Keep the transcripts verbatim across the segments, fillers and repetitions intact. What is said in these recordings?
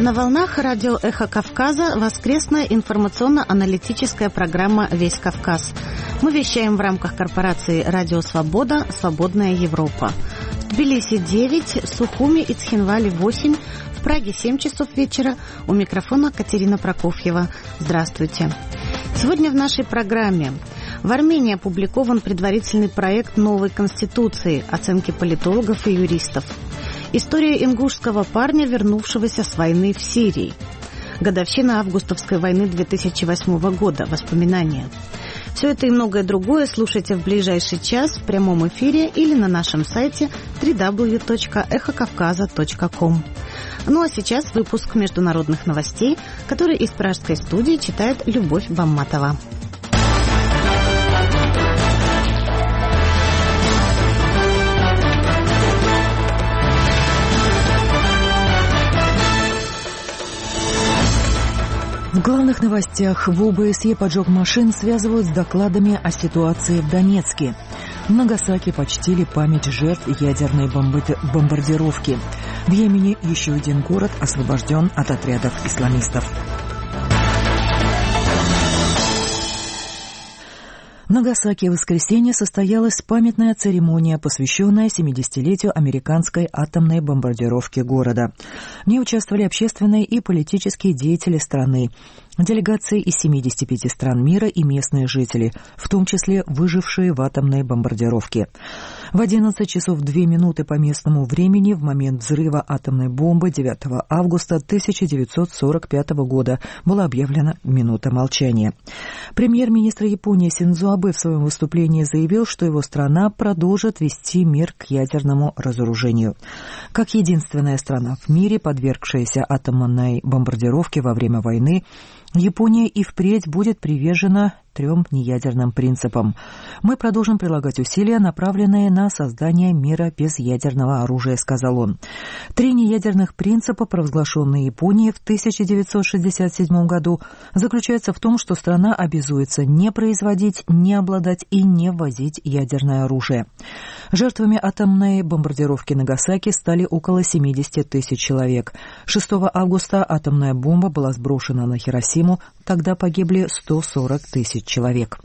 На волнах радио «Эхо Кавказа» воскресная информационно-аналитическая программа «Весь Кавказ». Мы вещаем в рамках корпорации «Радио Свобода. Свободная Европа». В Тбилиси девять, Сухуми и Цхинвале восемь, в Праге семь часов вечера. У микрофона Катерина Прокофьева. Здравствуйте. Сегодня в нашей программе: в Армении опубликован предварительный проект новой конституции, оценки политологов и юристов. История ингушского парня, вернувшегося с войны в Сирии. Годовщина августовской войны две тысячи восьмого года. Воспоминания. Все это и многое другое слушайте в ближайший час в прямом эфире или на нашем сайте дабл ю дабл ю дабл ю точка эхо кавказа точка ком. Ну а сейчас выпуск международных новостей, который из пражской студии читает Любовь Бамматова. В главных новостях: в ОБСЕ поджог машин связывают с докладами о ситуации в Донецке. В Нагасаки почтили память жертв ядерной бомбардировки. В Йемене еще один город освобожден от отрядов исламистов. В Нагасаки в воскресенье состоялась памятная церемония, посвященная семидесятилетию американской атомной бомбардировки города. В ней участвовали общественные и политические деятели страны, делегации из семидесяти пяти стран мира и местные жители, в том числе выжившие в атомной бомбардировке. В одиннадцать часов две минуты по местному времени, в момент взрыва атомной бомбы девятого августа тысяча девятьсот сорок пятого года, была объявлена минута молчания. Премьер-министр Японии Синдзо Абэ в своем выступлении заявил, что его страна продолжит вести мир к ядерному разоружению. Как единственная страна в мире, подвергшаяся атомной бомбардировке во время войны, Япония и впредь будет привержена трем неядерным принципам. Мы продолжим прилагать усилия, направленные на создание мира без ядерного оружия, сказал он. Три неядерных принципа, провозглашенные Японией в тысяча девятьсот шестьдесят седьмом году, заключаются в том, что страна обязуется не производить, не обладать и не ввозить ядерное оружие. Жертвами атомной бомбардировки Нагасаки стали около семидесяти тысяч человек. шестого августа атомная бомба была сброшена на Хиросиму, тогда погибли сто сорок тысяч человек.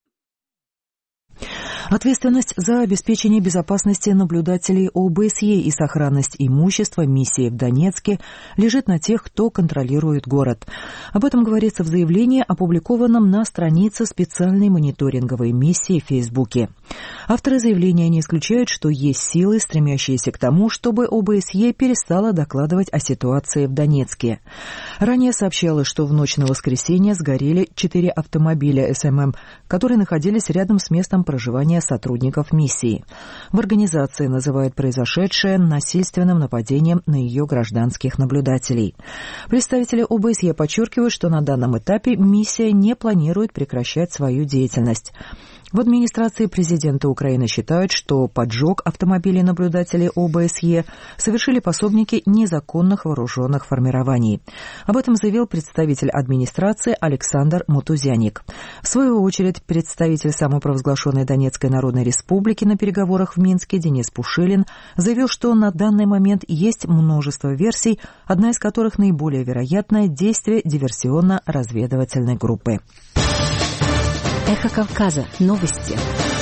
Ответственность за обеспечение безопасности наблюдателей ОБСЕ и сохранность имущества миссии в Донецке лежит на тех, кто контролирует город. Об этом говорится в заявлении, опубликованном на странице специальной мониторинговой миссии в Фейсбуке. Авторы заявления не исключают, что есть силы, стремящиеся к тому, чтобы ОБСЕ перестала докладывать о ситуации в Донецке. Ранее сообщалось, что в ночь на воскресенье сгорели четыре автомобиля эс эм эм, которые находились рядом с местом проживания сотрудников миссии. В организации называют произошедшее насильственным нападением на ее гражданских наблюдателей. Представители ОБСЕ подчеркивают, что на данном этапе миссия не планирует прекращать свою деятельность. В администрации президента Украины считают, что поджог автомобилей наблюдателей ОБСЕ совершили пособники незаконных вооруженных формирований. Об этом заявил представитель администрации Александр Мутузяник. В свою очередь, представитель самопровозглашенной Донецкой Народной Республики на переговорах в Минске Денис Пушилин заявил, что на данный момент есть множество версий, одна из которых наиболее вероятное действие диверсионно-разведывательной группы. Эхо Кавказа. Новости.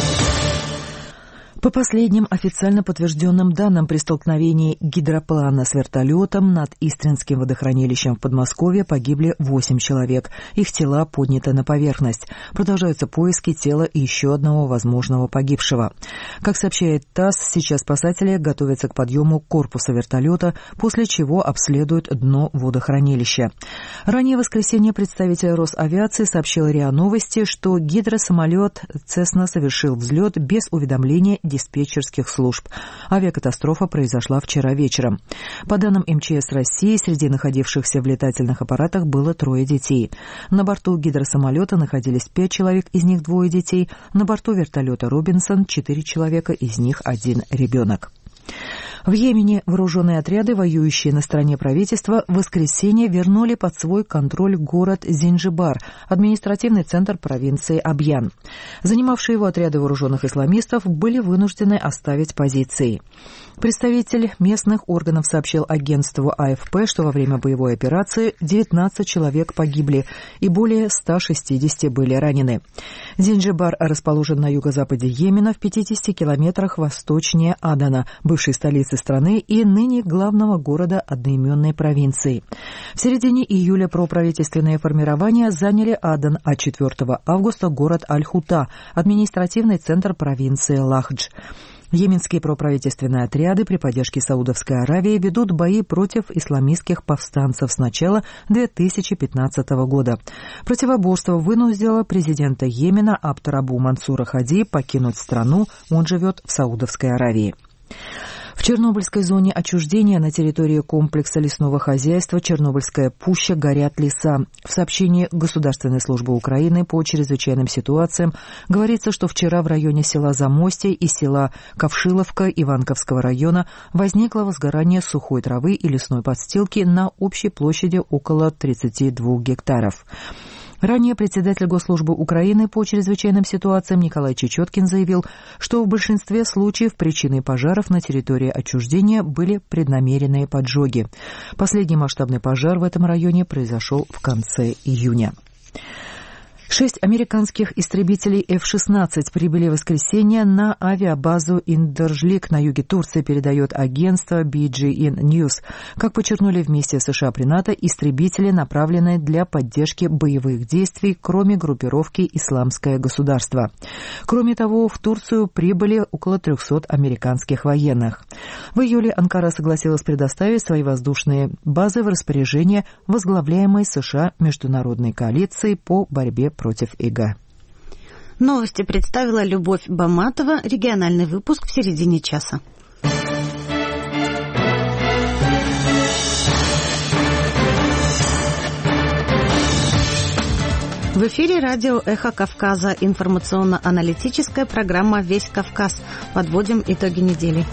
По последним официально подтвержденным данным, при столкновении гидроплана с вертолетом над Истринским водохранилищем в Подмосковье погибли восемь человек. Их тела подняты на поверхность. Продолжаются поиски тела еще одного возможного погибшего. Как сообщает ТАСС, сейчас спасатели готовятся к подъему корпуса вертолета, после чего обследуют дно водохранилища. Ранее в воскресенье представитель Росавиации сообщил РИА Новости, что гидросамолет «Цесна» совершил взлет без уведомления диспетчерских служб. Авиакатастрофа произошла вчера вечером. По данным эм че эс России, среди находившихся в летательных аппаратах было трое детей. На борту гидросамолета находились пять человек, из них двое детей. На борту вертолета «Робинсон» четыре человека, из них один ребенок. В Йемене вооруженные отряды, воюющие на стороне правительства, в воскресенье вернули под свой контроль город Зинджибар, административный центр провинции Абьян. Занимавшие его отряды вооруженных исламистов были вынуждены оставить позиции. Представитель местных органов сообщил агентству А Эф Пэ, что во время боевой операции девятнадцать человек погибли и более ста шестидесяти были ранены. Зинджибар расположен на юго-западе Йемена, в пятидесяти километрах восточнее Адана, бывшей столицы страны и ныне главного города одноименной провинции. В середине июля проправительственные формирования заняли Адан, а четвёртого августа город Аль-Хута, административный центр провинции Лахдж. Йеменские проправительственные отряды при поддержке Саудовской Аравии ведут бои против исламистских повстанцев с начала две тысячи пятнадцатого года. Противоборство вынудило президента Йемена Абд-Раббу Мансура Хади покинуть страну, он живет в Саудовской Аравии. В Чернобыльской зоне отчуждения на территории комплекса лесного хозяйства «Чернобыльская пуща» горят леса. В сообщении Государственной службы Украины по чрезвычайным ситуациям говорится, что вчера в районе села Замостье и села Ковшиловка Иванковского района возникло возгорание сухой травы и лесной подстилки на общей площади около тридцати двух гектаров. Ранее председатель Госслужбы Украины по чрезвычайным ситуациям Николай Чечеткин заявил, что в большинстве случаев причиной пожаров на территории отчуждения были преднамеренные поджоги. Последний масштабный пожар в этом районе произошел в конце июня. Шесть американских истребителей эф шестнадцать прибыли в воскресенье на авиабазу Индержлик на юге Турции, передает агентство би джи эн News. Как подчеркнули вместе США при НАТО, истребители направлены для поддержки боевых действий, кроме группировки «Исламское государство». Кроме того, в Турцию прибыли около трехсот американских военных. В июле Анкара согласилась предоставить свои воздушные базы в распоряжение возглавляемой США международной коалиции по борьбе против ИГ. Новости представила Любовь Баматова. Региональный выпуск в середине часа. В эфире радио «Эхо Кавказа», информационно-аналитическая программа «Весь Кавказ». Подводим итоги недели.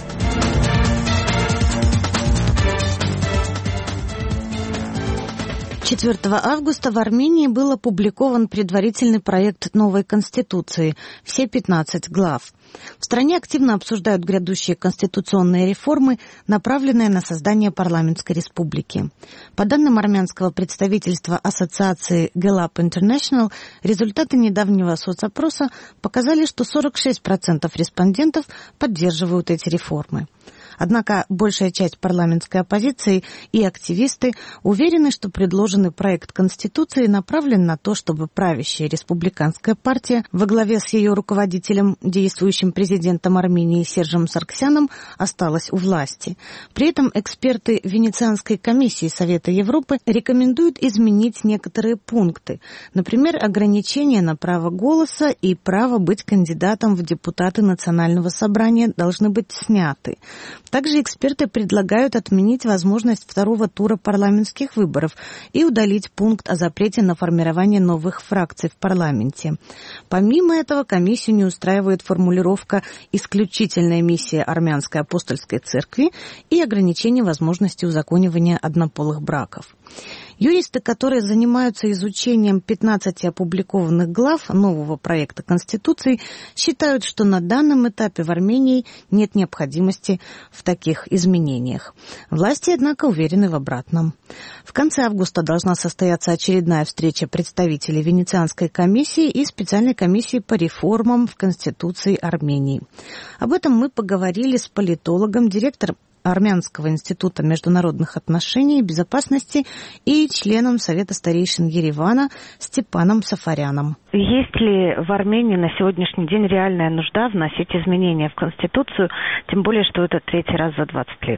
четвёртого августа в Армении был опубликован предварительный проект новой Конституции, все пятнадцать глав. В стране активно обсуждают грядущие конституционные реформы, направленные на создание парламентской республики. По данным армянского представительства ассоциации Gallup International, результаты недавнего соцопроса показали, что сорок шесть процентов респондентов поддерживают эти реформы. Однако большая часть парламентской оппозиции и активисты уверены, что предложенный проект Конституции направлен на то, чтобы правящая республиканская партия во главе с ее руководителем, действующим президентом Армении Сержем Сарксяном, осталась у власти. При этом эксперты Венецианской комиссии Совета Европы рекомендуют изменить некоторые пункты, например, ограничения на право голоса и право быть кандидатом в депутаты Национального собрания должны быть сняты. Также эксперты предлагают отменить возможность второго тура парламентских выборов и удалить пункт о запрете на формирование новых фракций в парламенте. Помимо этого, комиссию не устраивает формулировка «исключительная миссия Армянской апостольской церкви» и ограничение возможности узаконивания однополых браков. Юристы, которые занимаются изучением пятнадцати опубликованных глав нового проекта Конституции, считают, что на данном этапе в Армении нет необходимости в таких изменениях. Власти, однако, уверены в обратном. В конце августа должна состояться очередная встреча представителей Венецианской комиссии и специальной комиссии по реформам в Конституции Армении. Об этом мы поговорили с политологом, директором Армянского института международных отношений и безопасности и членом Совета старейшин Еревана Степаном Сафаряном. Есть ли в Армении на сегодняшний день реальная нужда вносить изменения в Конституцию, тем более, что это третий раз за двадцать лет?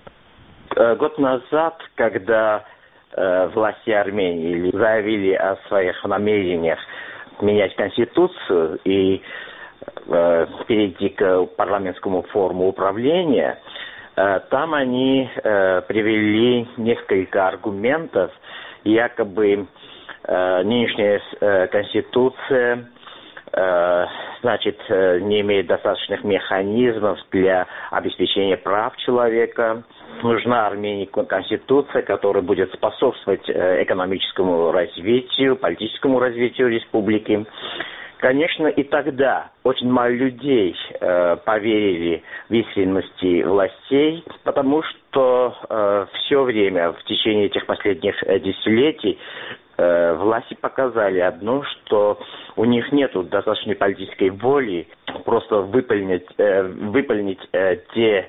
Год назад, когда э, власти Армении заявили о своих намерениях менять Конституцию и э, перейти к парламентскому форуму управления, там они э, привели несколько аргументов, якобы э, нынешняя э, конституция э, значит, не имеет достаточных механизмов для обеспечения прав человека. Нужна Армении конституция, которая будет способствовать экономическому развитию, политическому развитию республики. Конечно, и тогда очень мало людей э, поверили в искренности властей, потому что э, все время в течение этих последних э, десятилетий э, власти показали одно, что у них нет достаточной политической воли просто выполнить, э, выполнить э, те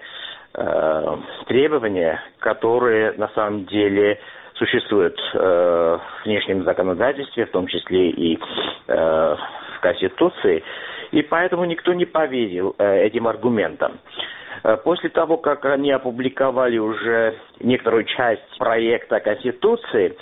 э, требования, которые на самом деле существуют э, в внешнем законодательстве, в том числе и э, в Конституции, и поэтому никто не поверил э, этим аргументам. Э, после того, как они опубликовали уже некоторую часть проекта Конституции,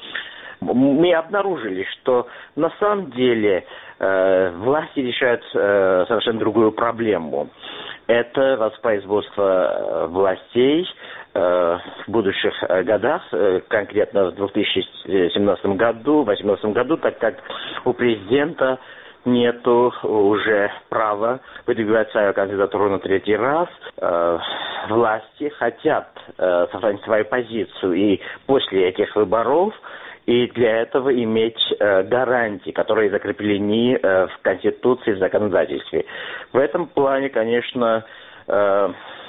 мы обнаружили, что на самом деле э, власти решают э, совершенно другую проблему. Это воспроизводство властей э, в будущих годах, э, конкретно в две тысячи семнадцатом году, две тысячи восемнадцатом году, так как у президента нету уже права выдвигать свою кандидатуру на третий раз. Э, власти хотят э, сохранить свою позицию и после этих выборов, и для этого иметь э, гарантии, которые закреплены э, в Конституции, в законодательстве. В этом плане, конечно, э,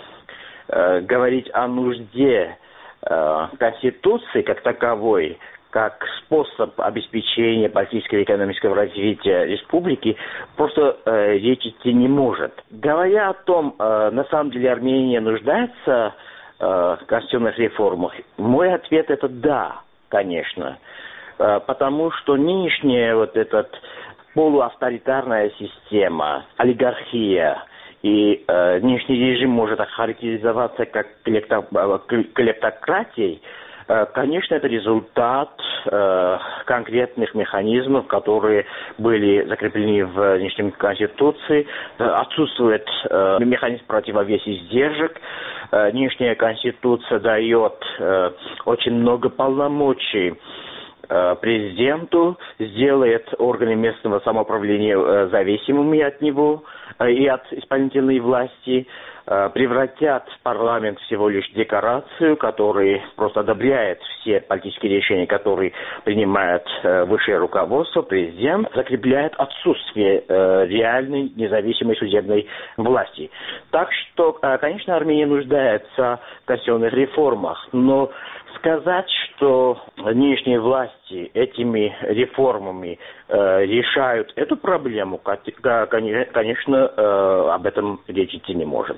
э, говорить о нужде э, Конституции как таковой, как способ обеспечения политического и экономического развития республики, просто э, речь идти не может. Говоря о том, э, на самом деле Армения нуждается э, в конституционных реформах, мой ответ это да. Конечно, потому что нынешняя вот эта полуавторитарная система, олигархия и э, нынешний режим может охарактеризоваться как клептократией, э, конечно, это результат э, конкретных механизмов, которые были закреплены в нынешней Конституции. Отсутствует э, механизм противовеса сдержек. Э, нынешняя Конституция дает э, очень много полномочий президенту, сделает органы местного самоуправления э, зависимыми от него э, и от исполнительной власти, э, превратят парламент всего лишь в декорацию, который просто одобряет все политические решения, которые принимает э, высшее руководство, президент, закрепляет отсутствие э, реальной независимой судебной власти. Так что, э, конечно, Армения нуждается в конституционных реформах, но сказать, что нынешние власти этими реформами э, решают эту проблему, конечно, э, об этом речь идти не может.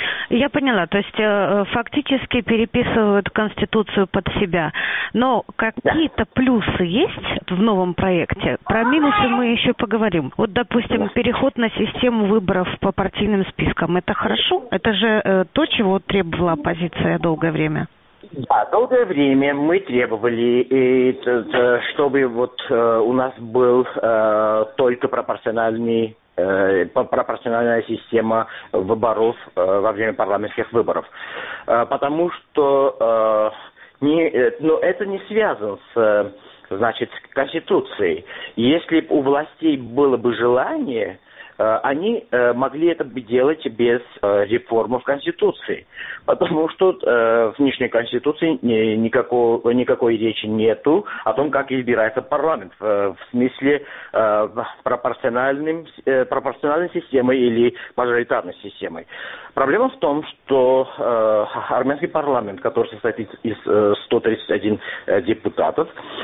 Я поняла, то есть э, фактически переписывают Конституцию под себя, но какие-то плюсы есть в новом проекте? Про минусы мы еще поговорим. Вот, допустим, переход на систему выборов по партийным спискам, это хорошо? Это же э, то, чего требовала оппозиция долгое время. Да, долгое время мы требовали, и, чтобы вот э, у нас был э, только пропорциональный, э, пропорциональная система выборов э, во время парламентских выборов. Э, потому что э, не, э, но это не связано с, значит, Конституцией. Если у властей было бы желание, они э, могли это делать без э, реформы в Конституции, потому что э, в нынешней Конституции ни, никакого, никакой речи нету о том, как избирается парламент, в, в смысле э, пропорциональным, э, пропорциональной системой или мажоритарной системой. Проблема в том, что э, армянский парламент, который состоит из, из э, ста тридцати одного э, депутатов,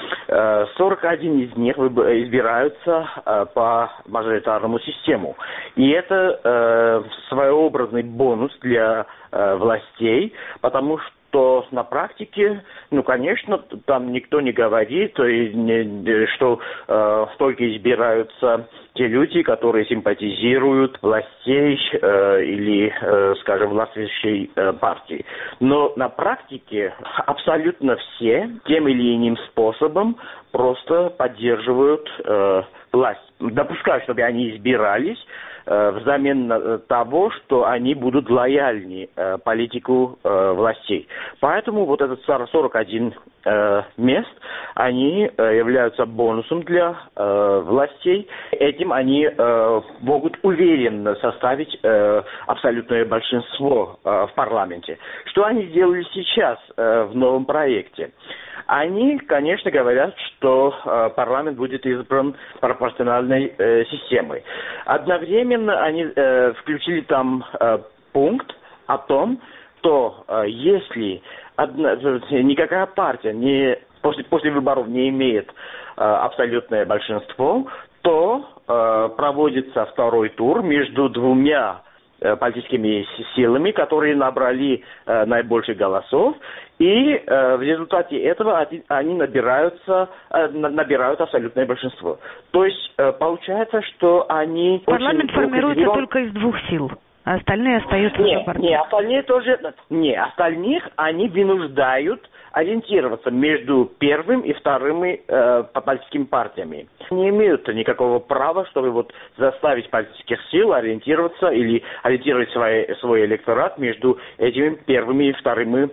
э, сорок один из них избираются э, по мажоритарному систему. И это э, своеобразный бонус для э, властей, потому что на практике, ну, конечно, там никто не говорит, и не, что э, только избираются те люди, которые симпатизируют властей э, или, э, скажем, властвующей э, партии. Но на практике абсолютно все тем или иным способом просто поддерживают э, власть. Допускаю, чтобы они избирались, э, взамен того, что они будут лояльны э, политику э, властей. Поэтому вот этот сорок один э, мест, они э, являются бонусом для э, властей. Этим они э, могут уверенно составить э, абсолютное большинство э, в парламенте. Что они сделали сейчас э, в новом проекте? Они, конечно, говорят, что э, парламент будет избран пропорциональной э, системой. Одновременно они э, включили там э, пункт о том, что э, если одна, никакая партия не, после, после выборов не имеет э, абсолютное большинство, то э, проводится второй тур между двумя политическими силами, которые набрали э, наибольше голосов, и э, в результате этого они, они набираются, э, набирают абсолютное большинство. То есть э, получается, что они... Парламент формируется только из двух сил, а остальные остаются не, за партией. Не, остальные тоже... Не, остальных они вынуждают ориентироваться между первым и вторым э, политическими партиями. Не имеют никакого права, чтобы вот заставить политических сил ориентироваться или ориентировать свой, свой электорат между этими первыми и вторыми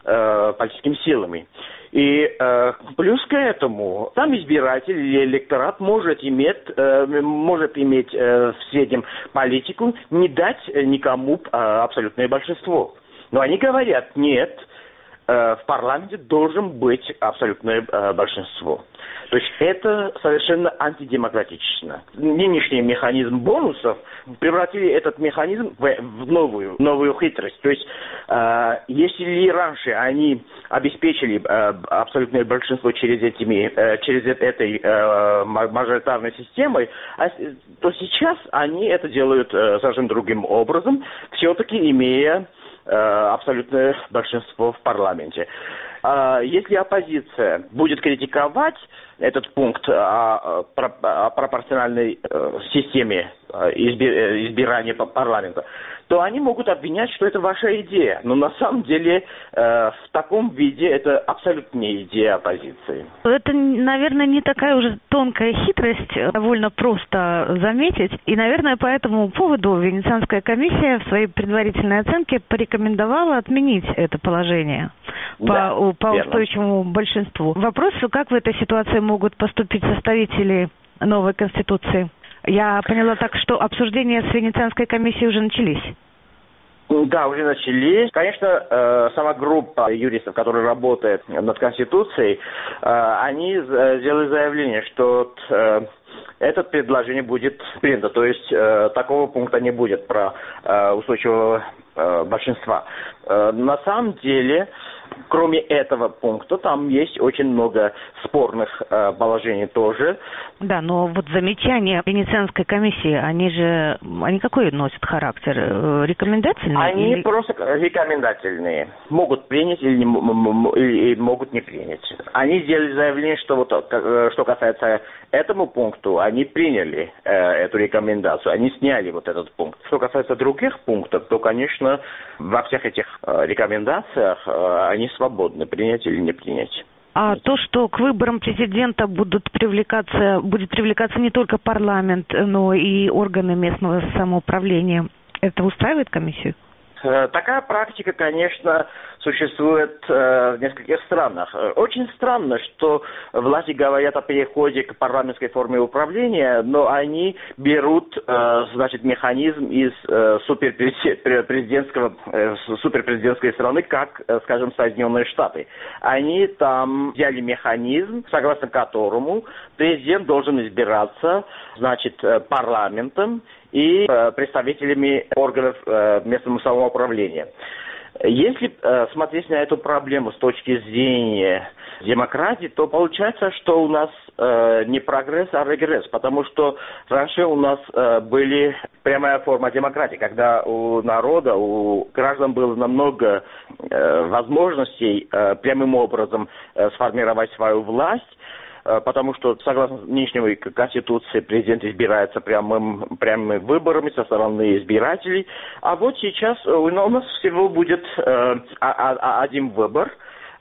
э, политическими силами. И э, плюс к этому сам избиратель или электорат может иметь, э, может иметь э, в среднем политику не дать никому э, абсолютное большинство. Но они говорят, нет, в парламенте должен быть абсолютное э, большинство. То есть это совершенно антидемократично. Нынешний механизм бонусов превратили этот механизм в, в новую, новую хитрость. То есть э, если раньше они обеспечили э, абсолютное большинство через, этими, э, через этой э, мажоритарной системой, а, то сейчас они это делают э, совершенно другим образом, все-таки имея абсолютное большинство в парламенте. Если оппозиция будет критиковать этот пункт о пропорциональной системе избирания парламента, то они могут обвинять, что это ваша идея. Но на самом деле в таком виде это абсолютно не идея оппозиции. Это, наверное, не такая уже тонкая хитрость, довольно просто заметить. И, наверное, по этому поводу Венецианская комиссия в своей предварительной оценке порекомендовала отменить это положение да, по, по устойчивому большинству. Вопрос, как в этой ситуации могут поступить составители новой Конституции? Я поняла так, что обсуждения с Венецианской комиссией уже начались. Да, уже начались. Конечно, сама группа юристов, которая работает над Конституцией, они сделали заявление, что это предложение будет принято. То есть такого пункта не будет про устойчивого большинства. На самом деле, кроме этого пункта, там есть очень много спорных э, положений тоже. Да, но вот замечания Венецианской комиссии, они же, они какой носят характер? Рекомендательные? Они или... просто рекомендательные. Могут принять или, не, или могут не принять. Они сделали заявление, что вот, что касается этому пункту, они приняли э, эту рекомендацию, они сняли вот этот пункт. Что касается других пунктов, то, конечно, во всех этих э, рекомендациях э, они свободны принять или не принять. А то, что к выборам президента будут привлекаться, будет привлекаться не только парламент, но и органы местного самоуправления, это устраивает комиссию? Такая практика, конечно, существует э, в нескольких странах. Очень странно, что власти говорят о переходе к парламентской форме управления, но они берут, э, значит, механизм из э, суперпрезидентского, э, суперпрезидентской страны, как, э, скажем, Соединенные Штаты. Они там взяли механизм, согласно которому президент должен избираться, значит, парламентом и э, представителями органов э, местного самоуправления. Если э, смотреть на эту проблему с точки зрения демократии, то получается, что у нас э, не прогресс, а регресс, потому что раньше у нас э, были прямая форма демократии, когда у народа, у граждан было намного э, возможностей э, прямым образом э, сформировать свою власть, потому что, согласно нынешней Конституции, президент избирается прямым, прямыми выборами со стороны избирателей. А вот сейчас у нас всего будет э, один выбор.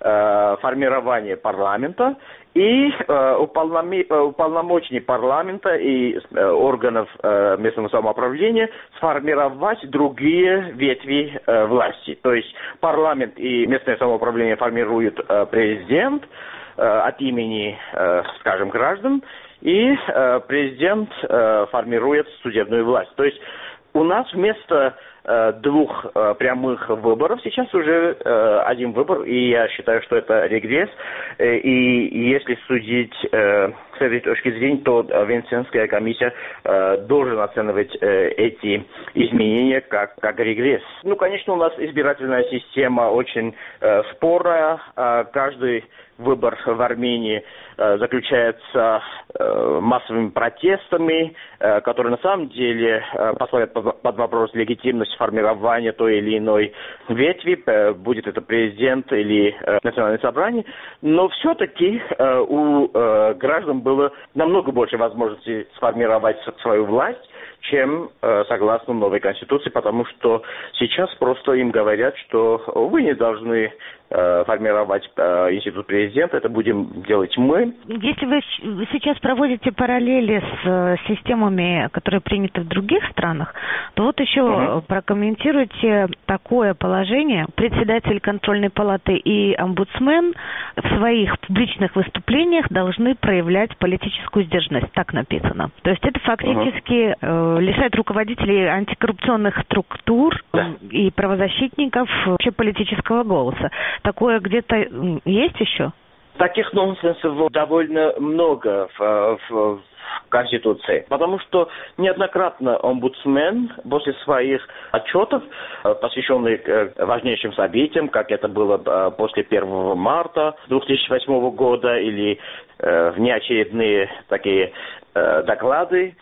э, формирование парламента и э, уполномоченные парламента и э, органов э, местного самоуправления сформировать другие ветви э, власти. То есть парламент и местное самоуправление формируют э, президент э, от имени, э, скажем, граждан, и э, президент э, формирует судебную власть. То есть у нас вместо э, двух э, прямых выборов сейчас уже э, один выбор, и я считаю, что это регресс. Э, и если судить э, с этой точки зрения, то э, Венецианская комиссия э, должен оценивать э, эти изменения как, как регресс. Ну, конечно, у нас избирательная система очень э, спорная. Э, каждый выбор в Армении э, заключается э, массовыми протестами, э, которые на самом деле э, поставят под, под вопрос легитимность формирования той или иной ветви, э, будет это президент или э, национальное собрание. Но все-таки э, у э, граждан было намного больше возможностей сформировать свою власть, чем э, согласно новой конституции, потому что сейчас просто им говорят, что вы не должны э, формировать э, институт президента, это будем делать мы. Если вы сейчас проводите параллели с э, системами, которые приняты в других странах, то вот еще uh-huh. прокомментируйте такое положение. Председатель контрольной палаты и омбудсмен в своих публичных выступлениях должны проявлять политическую сдержанность, так написано. То есть это фактически uh-huh. э, лишает руководителей антикоррупционных структур да. и правозащитников вообще политического голоса. Такое где-то есть еще? Таких нонсенсов довольно много в, в, в Конституции, потому что неоднократно омбудсмен после своих отчетов, посвященных важнейшим событиям, как это было после первого марта две тысячи восьмого года, или внеочередные такие доклады,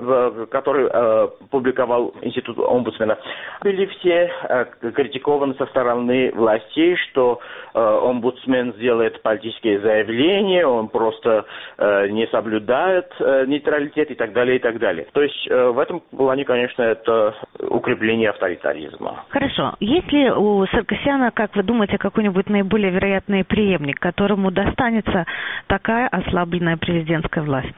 которые публиковал Институт омбудсмена, были все критикованы со стороны властей, что омбудсмен сделает политические заявления, он просто не соблюдает нейтралитет и так далее, и так далее. То есть в этом плане, конечно, это укрепление авторитаризма. Хорошо. Есть ли у Саркисяна, как вы думаете, какой-нибудь наиболее вероятный преемник, которому достанется такая ослабленная президентская власть?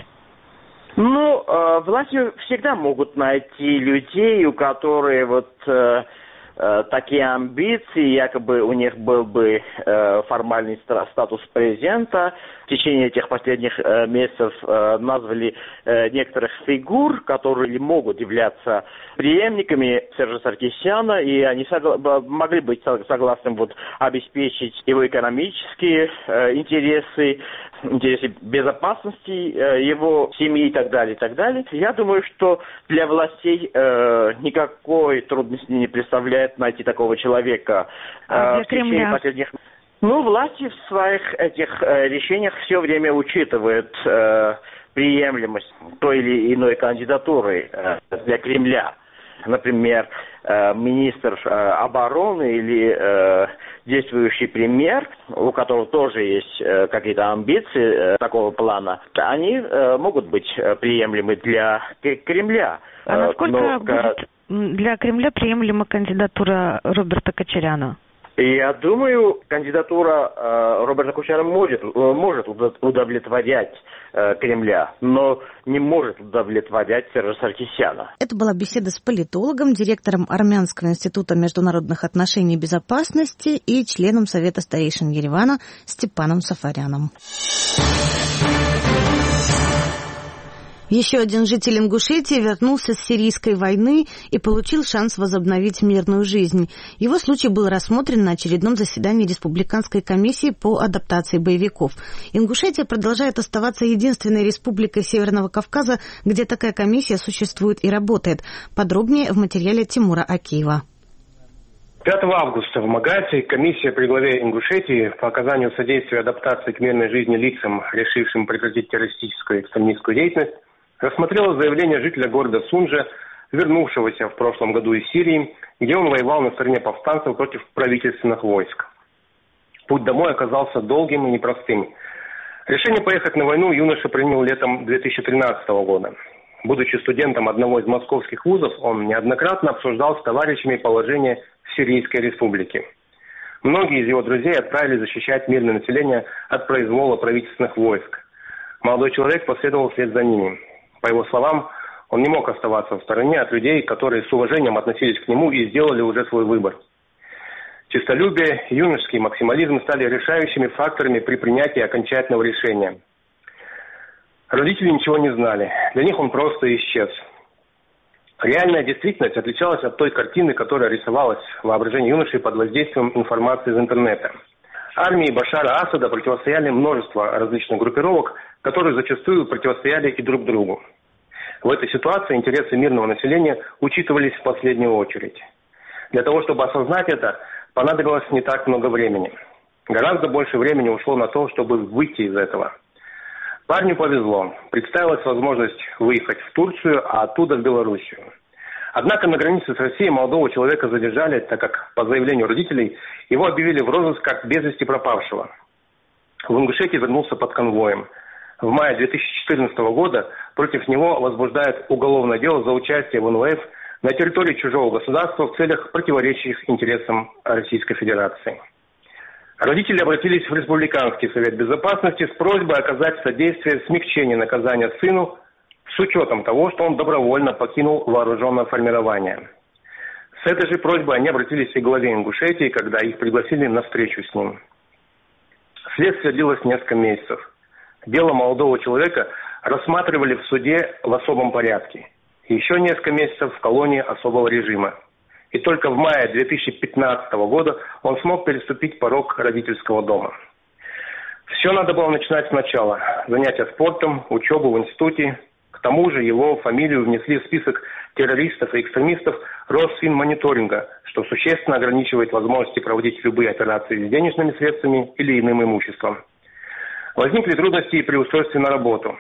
Ну, э, власти всегда могут найти людей, у которых вот э, э, такие амбиции, якобы у них был бы э, формальный статус президента. В течение этих последних э, месяцев э, назвали э, некоторых фигур, которые могут являться преемниками Сержа Саркисяна, и они согла- могли быть согласны вот, обеспечить его экономические э, интересы, интересы безопасности э, его семьи и так далее, и так далее. Я думаю, что для властей э, никакой трудности не представляет найти такого человека. А для э, в течение Кремля? последних... Ну, власти в своих этих э, решениях все время учитывают э, приемлемость той или иной кандидатуры э, для Кремля. Например, э, министр э, обороны или э, действующий премьер, у которого тоже есть э, какие-то амбиции э, такого плана, они э, могут быть приемлемы для Кремля. А насколько Но, будет для Кремля приемлема кандидатура Роберта Кочаряна? Я думаю, кандидатура э, Роберта Кочаряна может, может удовлетворять э, Кремля, но не может удовлетворять Сержа Саркисяна. Это была беседа с политологом, директором Армянского института международных отношений и безопасности и членом Совета старейшин Еревана Степаном Сафаряном. Еще один житель Ингушетии вернулся с сирийской войны и получил шанс возобновить мирную жизнь. Его случай был рассмотрен на очередном заседании Республиканской комиссии по адаптации боевиков. Ингушетия продолжает оставаться единственной республикой Северного Кавказа, где такая комиссия существует и работает. Подробнее в материале Тимура Акиева. пятого августа в Магате комиссия при главе Ингушетии по оказанию содействия адаптации к мирной жизни лицам, решившим прекратить террористическую и экстремистскую деятельность, рассмотрела заявление жителя города Сунжа, вернувшегося в прошлом году из Сирии, где он воевал на стороне повстанцев против правительственных войск. Путь домой оказался долгим и непростым. Решение поехать на войну юноша принял летом две тысячи тринадцатого года. Будучи студентом одного из московских вузов, он неоднократно обсуждал с товарищами положение в Сирийской республике. Многие из его друзей отправились защищать мирное население от произвола правительственных войск. Молодой человек последовал вслед за ними. По его словам, он не мог оставаться в стороне от людей, которые с уважением относились к нему и сделали уже свой выбор. Честолюбие, юношеский максимализм стали решающими факторами при принятии окончательного решения. Родители ничего не знали. Для них он просто исчез. Реальная действительность отличалась от той картины, которая рисовалась в воображении юноши под воздействием информации из интернета. Армии Башара Асада противостояли множество различных группировок, которые зачастую противостояли и друг другу. В этой ситуации интересы мирного населения учитывались в последнюю очередь. Для того, чтобы осознать это, понадобилось не так много времени. Гораздо больше времени ушло на то, чтобы выйти из этого. Парню повезло. Представилась возможность выехать в Турцию, а оттуда в Белоруссию. Однако на границе с Россией молодого человека задержали, так как, по заявлению родителей, его объявили в розыск как без вести пропавшего. В Ингушетии вернулся под конвоем. В мае две тысячи четырнадцатого года против него возбуждают уголовное дело за участие в эн вэ эф на территории чужого государства в целях, противоречащих интересам Российской Федерации. Родители обратились в Республиканский совет безопасности с просьбой оказать содействие смягчению наказания сыну с учетом того, что он добровольно покинул вооруженное формирование. С этой же просьбой они обратились и к главе Ингушетии, когда их пригласили на встречу с ним. Следствие длилось несколько месяцев. Дело молодого человека рассматривали в суде в особом порядке. Еще несколько месяцев в колонии особого режима. И только в мае две тысячи пятнадцатого года он смог переступить порог родительского дома. Все надо было начинать сначала. Занятия спортом, учебу в институте. К тому же его фамилию внесли в список террористов и экстремистов Росфинмониторинга, что существенно ограничивает возможности проводить любые операции с денежными средствами или иным имуществом. Возникли трудности и при устройстве на работу.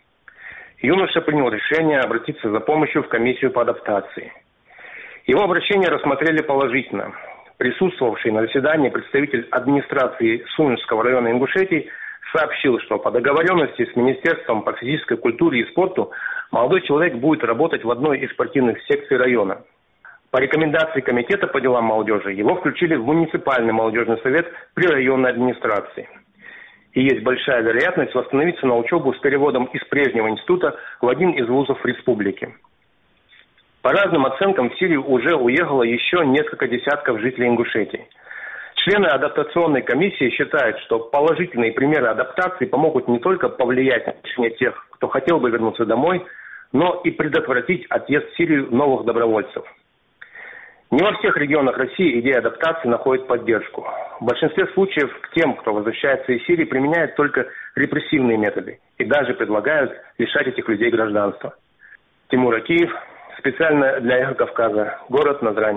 Юноша принял решение обратиться за помощью в комиссию по адаптации. Его обращение рассмотрели положительно. Присутствовавший на заседании представитель администрации Сунжского района Ингушетии сообщил, что по договоренности с Министерством по физической культуре и спорту молодой человек будет работать в одной из спортивных секций района. По рекомендации Комитета по делам молодежи его включили в муниципальный молодежный совет при районной администрации. И есть большая вероятность восстановиться на учебу с переводом из прежнего института в один из вузов республики. По разным оценкам в Сирию уже уехало еще несколько десятков жителей Ингушетии. Члены адаптационной комиссии считают, что положительные примеры адаптации помогут не только повлиять на решение тех, кто хотел бы вернуться домой, но и предотвратить отъезд в Сирию новых добровольцев. Не во всех регионах России идея адаптации находит поддержку. В большинстве случаев к тем, кто возвращается из Сирии, применяют только репрессивные методы и даже предлагают лишать этих людей гражданства. Тимур Акиев, специально для «Эхо Кавказа», город Назрань.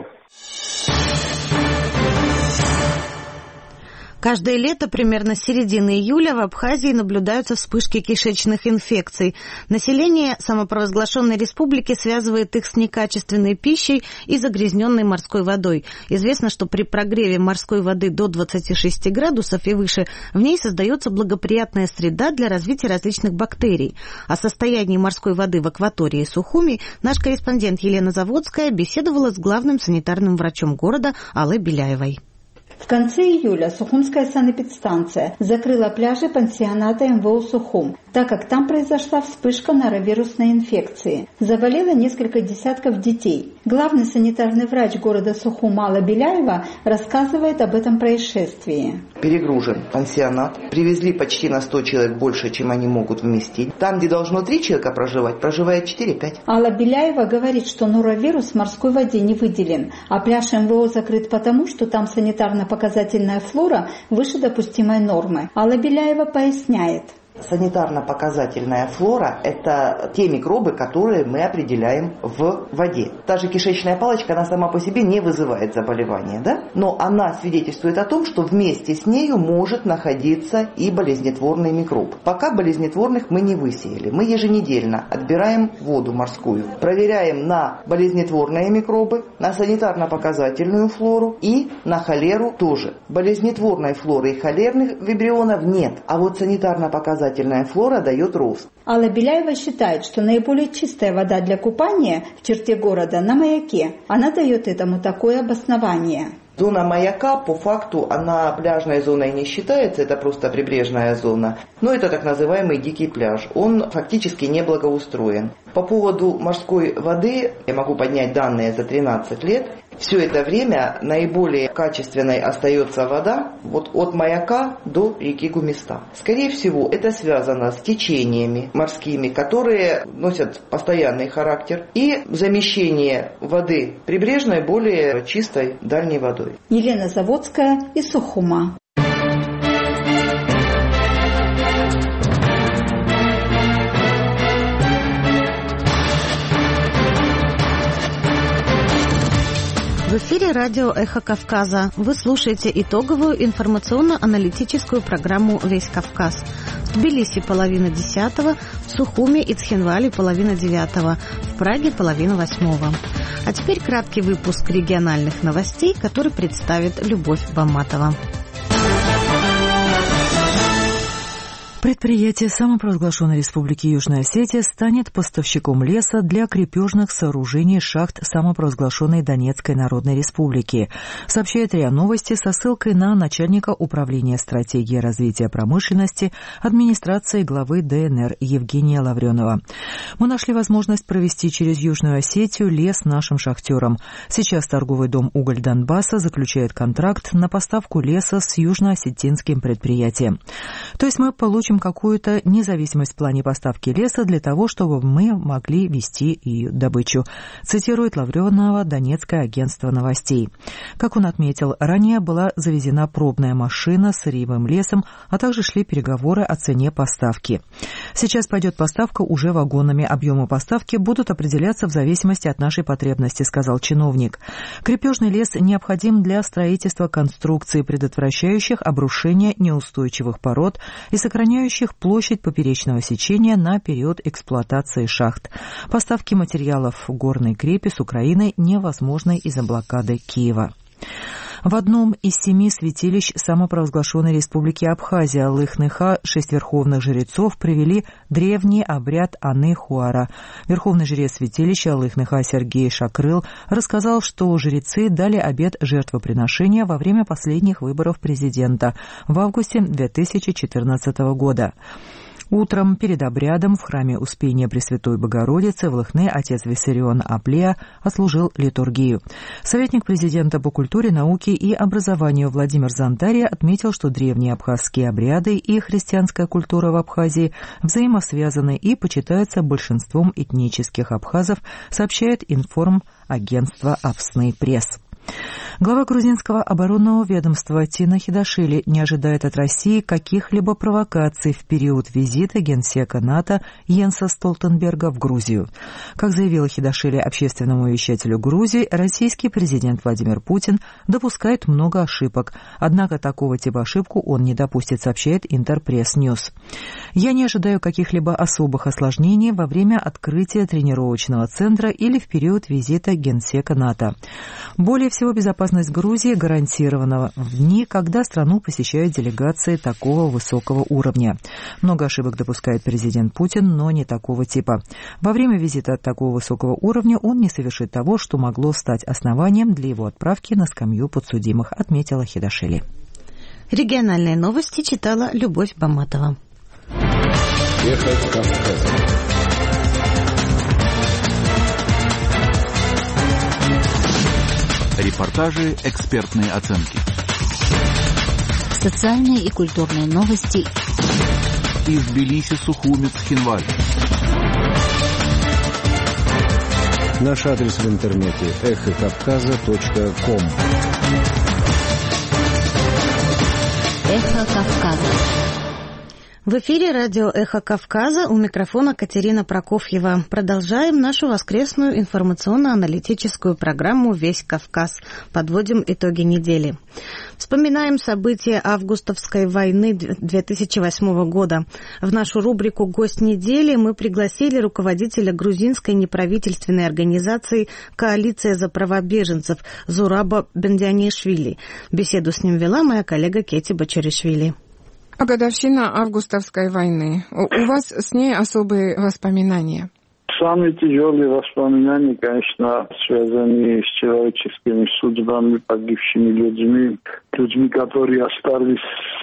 Каждое лето, примерно с середины июля, в Абхазии наблюдаются вспышки кишечных инфекций. Население самопровозглашенной республики связывает их с некачественной пищей и загрязненной морской водой. Известно, что при прогреве морской воды до двадцати шести градусов и выше в ней создается благоприятная среда для развития различных бактерий. О состоянии морской воды в акватории Сухуми наш корреспондент Елена Заводская беседовала с главным санитарным врачом города Аллой Беляевой. В конце июля Сухумская санэпидстанция закрыла пляжи пансионата эм вэ о «Сухум», так как там произошла вспышка норовирусной инфекции. Заболело несколько десятков детей. Главный санитарный врач города Сухум Алла Беляева рассказывает об этом происшествии. Перегружен пансионат. Привезли почти на сто человек больше, чем они могут вместить. Там, где должно три человека проживать, проживает четыре-пять. Алла Беляева говорит, что норовирус в морской воде не выделен, а пляж эм вэ о закрыт потому, что там санитарно-показательная флора выше допустимой нормы. Алла Беляева поясняет. Санитарно-показательная флора – это те микробы, которые мы определяем в воде. Та же кишечная палочка, она сама по себе не вызывает заболевания, да? Но она свидетельствует о том, что вместе с нею может находиться и болезнетворный микроб. Пока болезнетворных мы не высеяли. Мы еженедельно отбираем воду морскую, проверяем на болезнетворные микробы, на санитарно-показательную флору и на холеру тоже. Болезнетворной флоры и холерных вибрионов нет, а вот санитарно-показательная флора дает рост. Алла Беляева считает, что наиболее чистая вода для купания в черте города на Маяке. Она дает этому такое обоснование. Зона маяка, по факту, она пляжной зоной не считается, это просто прибрежная зона. Но это так называемый дикий пляж. Он фактически не благоустроен. По поводу морской воды, я могу поднять данные за тринадцать лет. Все это время наиболее качественной остается вода вот от маяка до реки Гумиста. Скорее всего, это связано с течениями морскими, которые носят постоянный характер, и замещение воды прибрежной более чистой дальней водой. Елена Заводская из Сухума. В эфире радио «Эхо Кавказа». Вы слушаете итоговую информационно-аналитическую программу «Весь Кавказ». В Тбилиси половина десятого, в Сухуме и Цхинвале половина девятого, в Праге половина восьмого. А теперь краткий выпуск региональных новостей, который представит Любовь Баматова. Предприятие самопровозглашенной Республики Южная Осетия станет поставщиком леса для крепежных сооружений шахт самопровозглашенной Донецкой Народной Республики, сообщает РИА Новости со ссылкой на начальника управления стратегии развития промышленности администрации главы ДНР Евгения Лавренова. Мы нашли возможность провести через Южную Осетию лес нашим шахтерам. Сейчас торговый дом «Уголь Донбасса» заключает контракт на поставку леса с южноосетинским предприятием. То есть мы получим какую-то независимость в плане поставки леса для того, чтобы мы могли вести ее добычу, цитирует Лавренова Донецкое агентство новостей. Как он отметил, ранее была завезена пробная машина с сырьевым лесом, а также шли переговоры о цене поставки. Сейчас пойдет поставка уже вагонами. Объемы поставки будут определяться в зависимости от нашей потребности, сказал чиновник. Крепежный лес необходим для строительства конструкций, предотвращающих обрушение неустойчивых пород и сохраняющих площадь поперечного сечения на период эксплуатации шахт. Поставки материалов в горной крепи с Украины невозможны из-за блокады Киева. В одном из семи святилищ самопровозглашенной Республики Абхазия Лых-Ныха шесть верховных жрецов провели древний обряд Аны-Хуара. Верховный жрец святилища Лых-Ныха Сергей Шакрыл рассказал, что жрецы дали обет жертвоприношения во время последних выборов президента в августе две тысячи четырнадцатого года. Утром перед обрядом в храме Успения Пресвятой Богородицы в Лыхне отец Виссарион Аплея отслужил литургию. Советник президента по культуре, науке и образованию Владимир Зантария отметил, что древние абхазские обряды и христианская культура в Абхазии взаимосвязаны и почитаются большинством этнических абхазов, сообщает информагентство «Апсны Пресс». Глава грузинского оборонного ведомства Тина Хидашвили не ожидает от России каких-либо провокаций в период визита генсека НАТО Йенса Столтенберга в Грузию. Как заявила Хидашвили общественному вещателю Грузии, российский президент Владимир Путин допускает много ошибок. Однако такого типа ошибку он не допустит, сообщает Интерпресс-Ньюс. «Я не ожидаю каких-либо особых осложнений во время открытия тренировочного центра или в период визита генсека НАТО. Более всего безопасность Грузии гарантирована в дни, когда страну посещают делегации такого высокого уровня. Много ошибок допускает президент Путин, но не такого типа. Во время визита такого высокого уровня он не совершит того, что могло стать основанием для его отправки на скамью подсудимых», отметила Хидашвили. Региональные новости читала Любовь Баматова. Ехать Кавказом. Репортажи, экспертные оценки. Социальные и культурные новости. Из Тбилиси, Сухуми, Цхинваль. Наш адрес в интернете эхо кавказа точка ком. Эхо Кавказа. В эфире радио «Эхо Кавказа», у микрофона Катерина Прокофьева. Продолжаем нашу воскресную информационно-аналитическую программу «Весь Кавказ». Подводим итоги недели. Вспоминаем события августовской войны две тысячи восьмого года. В нашу рубрику «Гость недели» мы пригласили руководителя грузинской неправительственной организации «Коалиция за права беженцев» Зураба Бендианишвили. Беседу с ним вела моя коллега Кети Бачаришвили. Годовщина августовской войны. У вас с ней особые воспоминания? Самые тяжелые воспоминания, конечно, связаны с человеческими судьбами, погибшими людьми, людьми, которые остались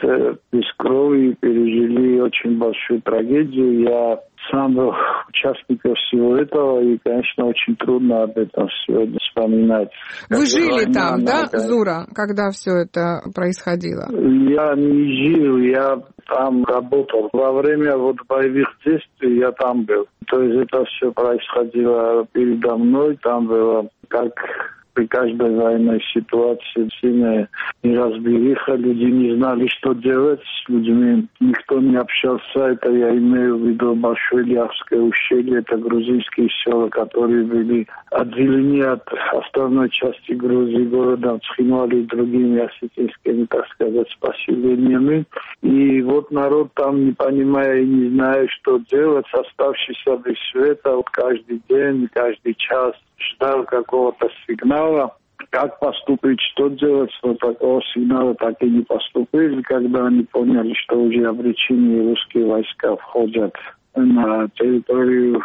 без крови, пережили очень большую трагедию. Я сам был участником всего этого, и, конечно, очень трудно об этом сегодня вспоминать. Вы жили там, да, Зура, когда все это происходило? Я не жил, я там работал. Во время вот боевых действий я там был. То есть это все происходило передо мной, там было как... При каждой военной ситуации сильная неразбериха, люди не знали, что делать с людьми. Никто не общался, это я имею в виду Большое Ляхское ущелье, это грузинские села, которые были отделены от основной части Грузии, городом Цхинвали и другими осетинскими, так сказать, поселениями. И вот народ там, не понимая и не зная, что делать, оставшийся без света, вот каждый день, каждый час ждал какого-то сигнала, как поступить, что делать, но такого сигнала так и не поступили, когда они поняли, что уже обречены русские войска входят на территорию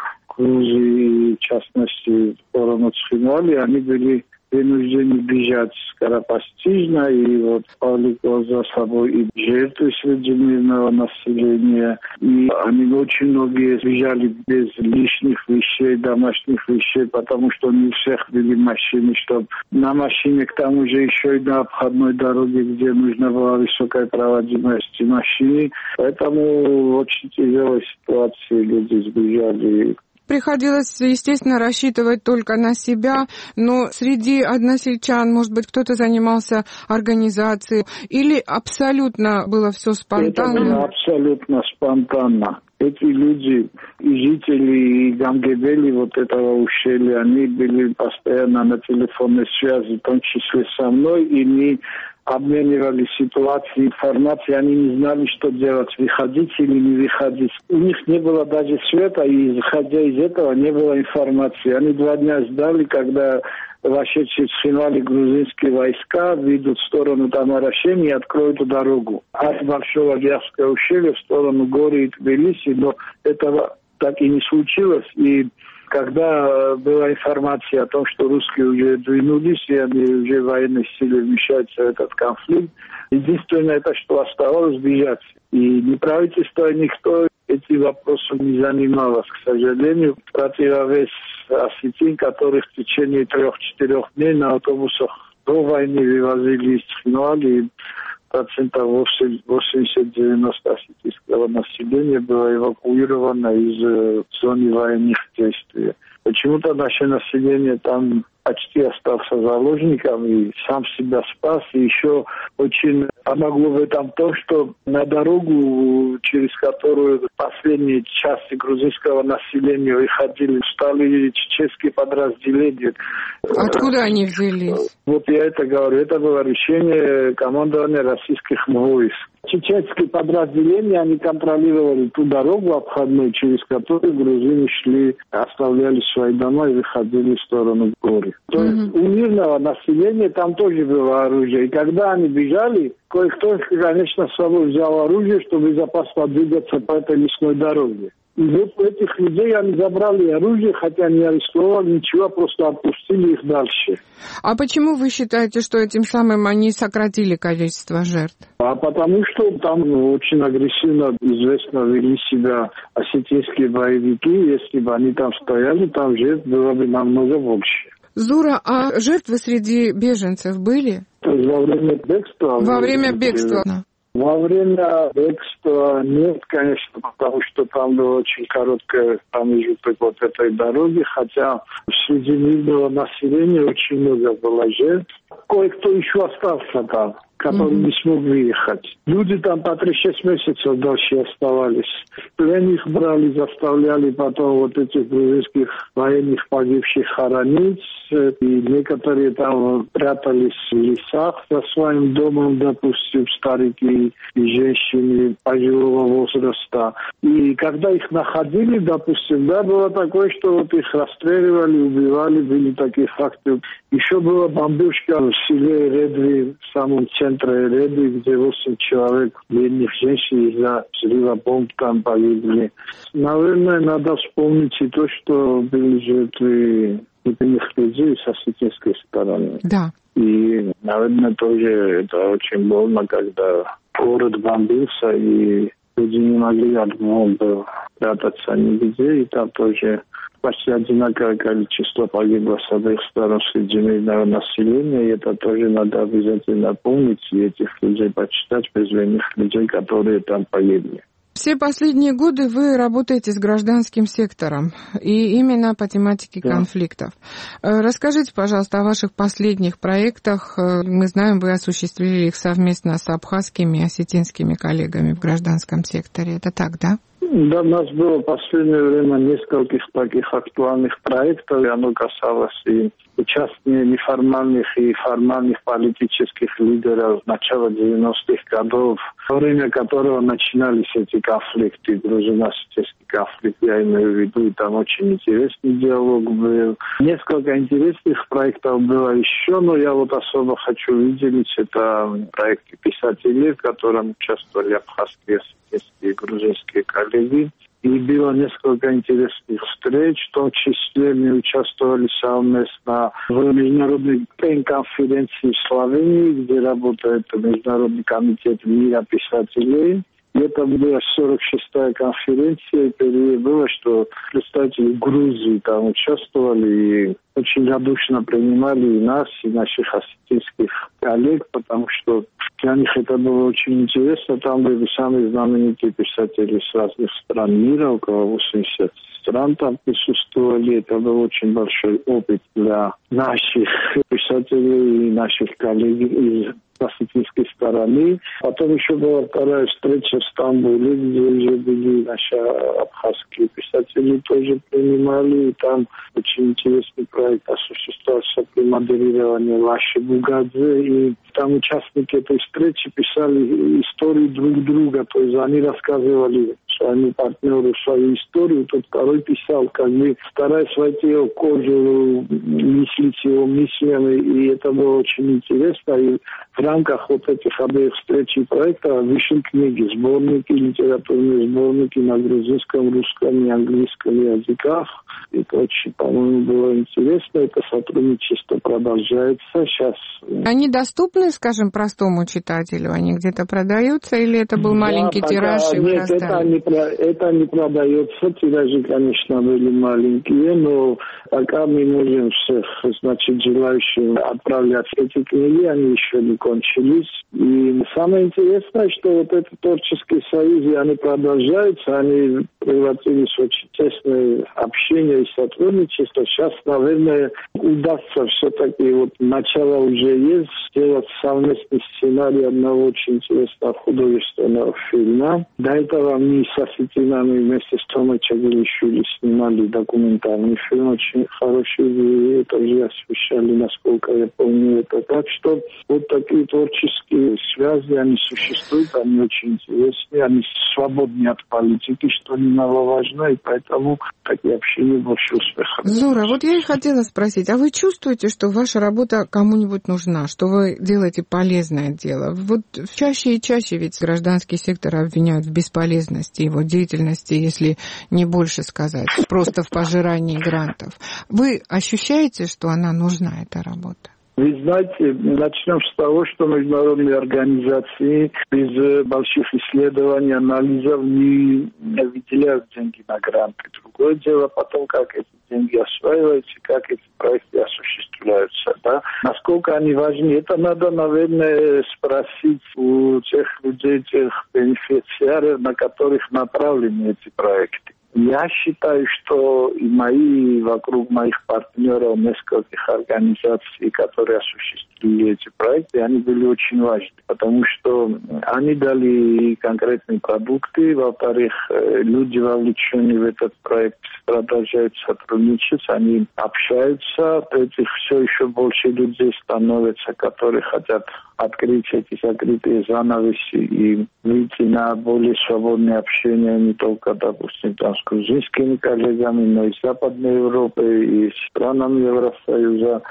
Грузии, в частности, в сторону Цхинвали, они были вынуждены бежать скоропостижно, и вот повлекло за собой и жертвы среди мирного населения. И они очень многие бежали без лишних вещей, домашних вещей, потому что не у всех были машины, чтобы на машине, к тому же еще и на обходной дороге, где нужна была высокая проводимость машины. Поэтому в очень тяжелой ситуации люди сбежали. Приходилось, естественно, рассчитывать только на себя, но среди односельчан, может быть, кто-то занимался организацией, или абсолютно было все спонтанно? Это было абсолютно спонтанно. Эти люди, и жители, и гангебели вот этого ущелья, они были постоянно на телефонной связи, в том числе со мной, и мы обменивали ситуации, информацией, они не знали, что делать, выходить или не выходить. У них не было даже света, и исходя из этого не было информации. Они два дня ждали, когда вошедшие в Цхинвали грузинские войска выйдут в сторону Тамарашени и откроют дорогу от Большого Ляхского ущелья в сторону горы Тбилиси, но этого так и не случилось. И когда была информация о том, что русские уже двинулись, и они уже военные силы вмешаются в этот конфликт, единственное, это что оставалось бежать. И ни правительство, никто этим вопросом не занималось, к сожалению. Противовес осетин, которых в течение трех-четырех дней на автобусах до войны вывозили из Цхинвали, процентов восемьдесят-девяносто осетинского населения было эвакуировано из э, зоны военных действий. Почему-то наше население там почти остался заложником и сам себя спас. И еще очень помогло в этом то, что на дорогу, через которую последние части грузинского населения выходили, стали чеченские подразделения. Откуда они взялись? Вот я это говорю. Это было решение командования российских войск. Чеченские подразделения, они контролировали ту дорогу обходную, через которую грузины шли, оставляли свои дома и выходили в сторону горы. То есть у мирного населения там тоже было оружие. И когда они бежали, кое-кто, конечно, с собой взял оружие, чтобы безопасно двигаться по этой лесной дороге. И вот у этих людей они забрали оружие, хотя не арестовали ничего, просто отпустили их дальше. А почему вы считаете, что этим самым они сократили количество жертв? А потому что там очень агрессивно, известно, вели себя осетинские боевики. Если бы они там стояли, там жертв было бы намного больше. Зура, а жертвы среди беженцев были? То есть во время бегства... Во время бегства, да. Во время бегства нет, конечно, потому что там было очень короткое промежуток вот этой дороги, хотя среди мирного населения очень много было жертв. Кое-кто еще остался там, который mm-hmm. не смог выехать. Люди там по три-шесть месяцев дальше оставались. Плен их брали, заставляли потом вот этих грузинских военных погибших хоронить. И некоторые там прятались в лесах за своим домом, допустим, старики и женщины пожилого возраста. И когда их находили, допустим, да, было такое, что вот их расстреливали, убивали, были такие факты. Еще была бомбежка в селе Редви, в самом центре центре Реды, где восемь человек, бедных женщин из-за взрыва бомб там погибли. Наверное, надо вспомнить и то, что были жертвы невинных людей с осетинской стороны. Да. И, наверное, тоже это очень больно, когда город бомбился, и люди не могли от бомбы прятаться нигде, и там тоже почти одинаковое количество погибло с обеих сторон среди мирного населения, и это тоже надо обязательно помнить, и этих людей почитать, безвинных людей, которые там погибли. Все последние годы вы работаете с гражданским сектором, и именно по тематике да. конфликтов. Расскажите, пожалуйста, о ваших последних проектах. Мы знаем, вы осуществили их совместно с абхазскими и осетинскими коллегами в гражданском секторе. Это так, да? Да, у нас было в последнее время нескольких таких актуальных проектов, и оно касалось и участия неформальных и формальных политических лидеров начала девяностых годов, во время которого начинались эти конфликты, грузино-осетинский конфликт, я имею в виду, и там очень интересный диалог был. Несколько интересных проектов было еще, но я вот особо хочу выделить, это проекты писателей, в котором участвовали абхазские, осетинские и грузинские коллеги. И было несколько интересных встреч, в том числе мы участвовали совместно в международной конференции в Словении, где работает Международный комитет мира писателей. И это была сорок шестая конференция, и впервые было, что представители Грузии там участвовали и очень радушно принимали и нас, и наших осетинских коллег, потому что для них это было очень интересно. Там были самые знаменитые писатели с разных стран мира, около восьмидесяти стран там присутствовали. Это был очень большой опыт для наших писателей и наших коллег из осетинской стороны. Потом еще была вторая встреча в Стамбуле, где уже были наши абхазские писатели, тоже принимали. И там очень интересный проект осуществлялся при модерировании Лаши Бугадзе. И там участники этой встречи писали истории друг друга. То есть они рассказывали своему партнеру свою историю. Тот второй писал, как бы стараясь войти в его кожу, мыслить его мыслями. И это было очень интересно. И в рамках вот этих обеих встреч и проектов вышли книги, сборники, литературные сборники на грузинском, русском и английском языках. Это очень, по-моему, было интересно. Это сотрудничество продолжается сейчас. Они доступны, скажем, простому читателю? Они где-то продаются или это был маленький да, тираж? Пока, и нет, это не, это не продается. Тиражи, конечно, были маленькие, но пока мы можем всех, значит, желающим отправлять эти книги, они еще не кончились. И самое интересное, что вот эти творческие союзы, они продолжаются, они превратились в очень тесное общение и сотрудничество. Сейчас, наверное, удастся все-таки, вот начало уже есть, сделать совместный сценарий одного очень интересного художественного фильма. До этого мы с осетинами вместе с Томой Чагилишвили снимали документальный фильм, очень хороший, и тоже освещали, насколько я помню это. Так что вот такие творческие связи, они существуют, они очень интересны, они свободны от политики, что немаловажно, и поэтому такие общения больше успеха. Зура, вот я и хотела спросить, а вы чувствуете, что ваша работа кому-нибудь нужна, что вы делаете полезное дело? Вот чаще и чаще ведь гражданский сектор обвиняют в бесполезности его деятельности, если не больше сказать, просто в пожирании грантов. Вы ощущаете, что она нужна, эта работа? Вы знаете, начнем с того, что международные организации без больших исследований, анализов не выделяют деньги на гранты. Другое дело потом, как эти деньги осваиваются, как эти проекты осуществляются. Да? Насколько они важны, это надо, наверное, спросить у тех людей, тех бенефициаров, на которых направлены эти проекты. Я считаю, что и мои, вокруг моих партнеров, нескольких организаций, которые осуществили эти проекты, они были очень важны, потому что они дали конкретные продукты, во-вторых, люди, вовлеченные в этот проект, продолжают сотрудничать, они общаются, в-третьих, все еще больше людей становятся, которые хотят открыть эти закрытые занавеси и выйти на более свободное общение не только, допустим, там, с грузинскими коллегами, но и с Западной Европой, и с странами Евросоюза.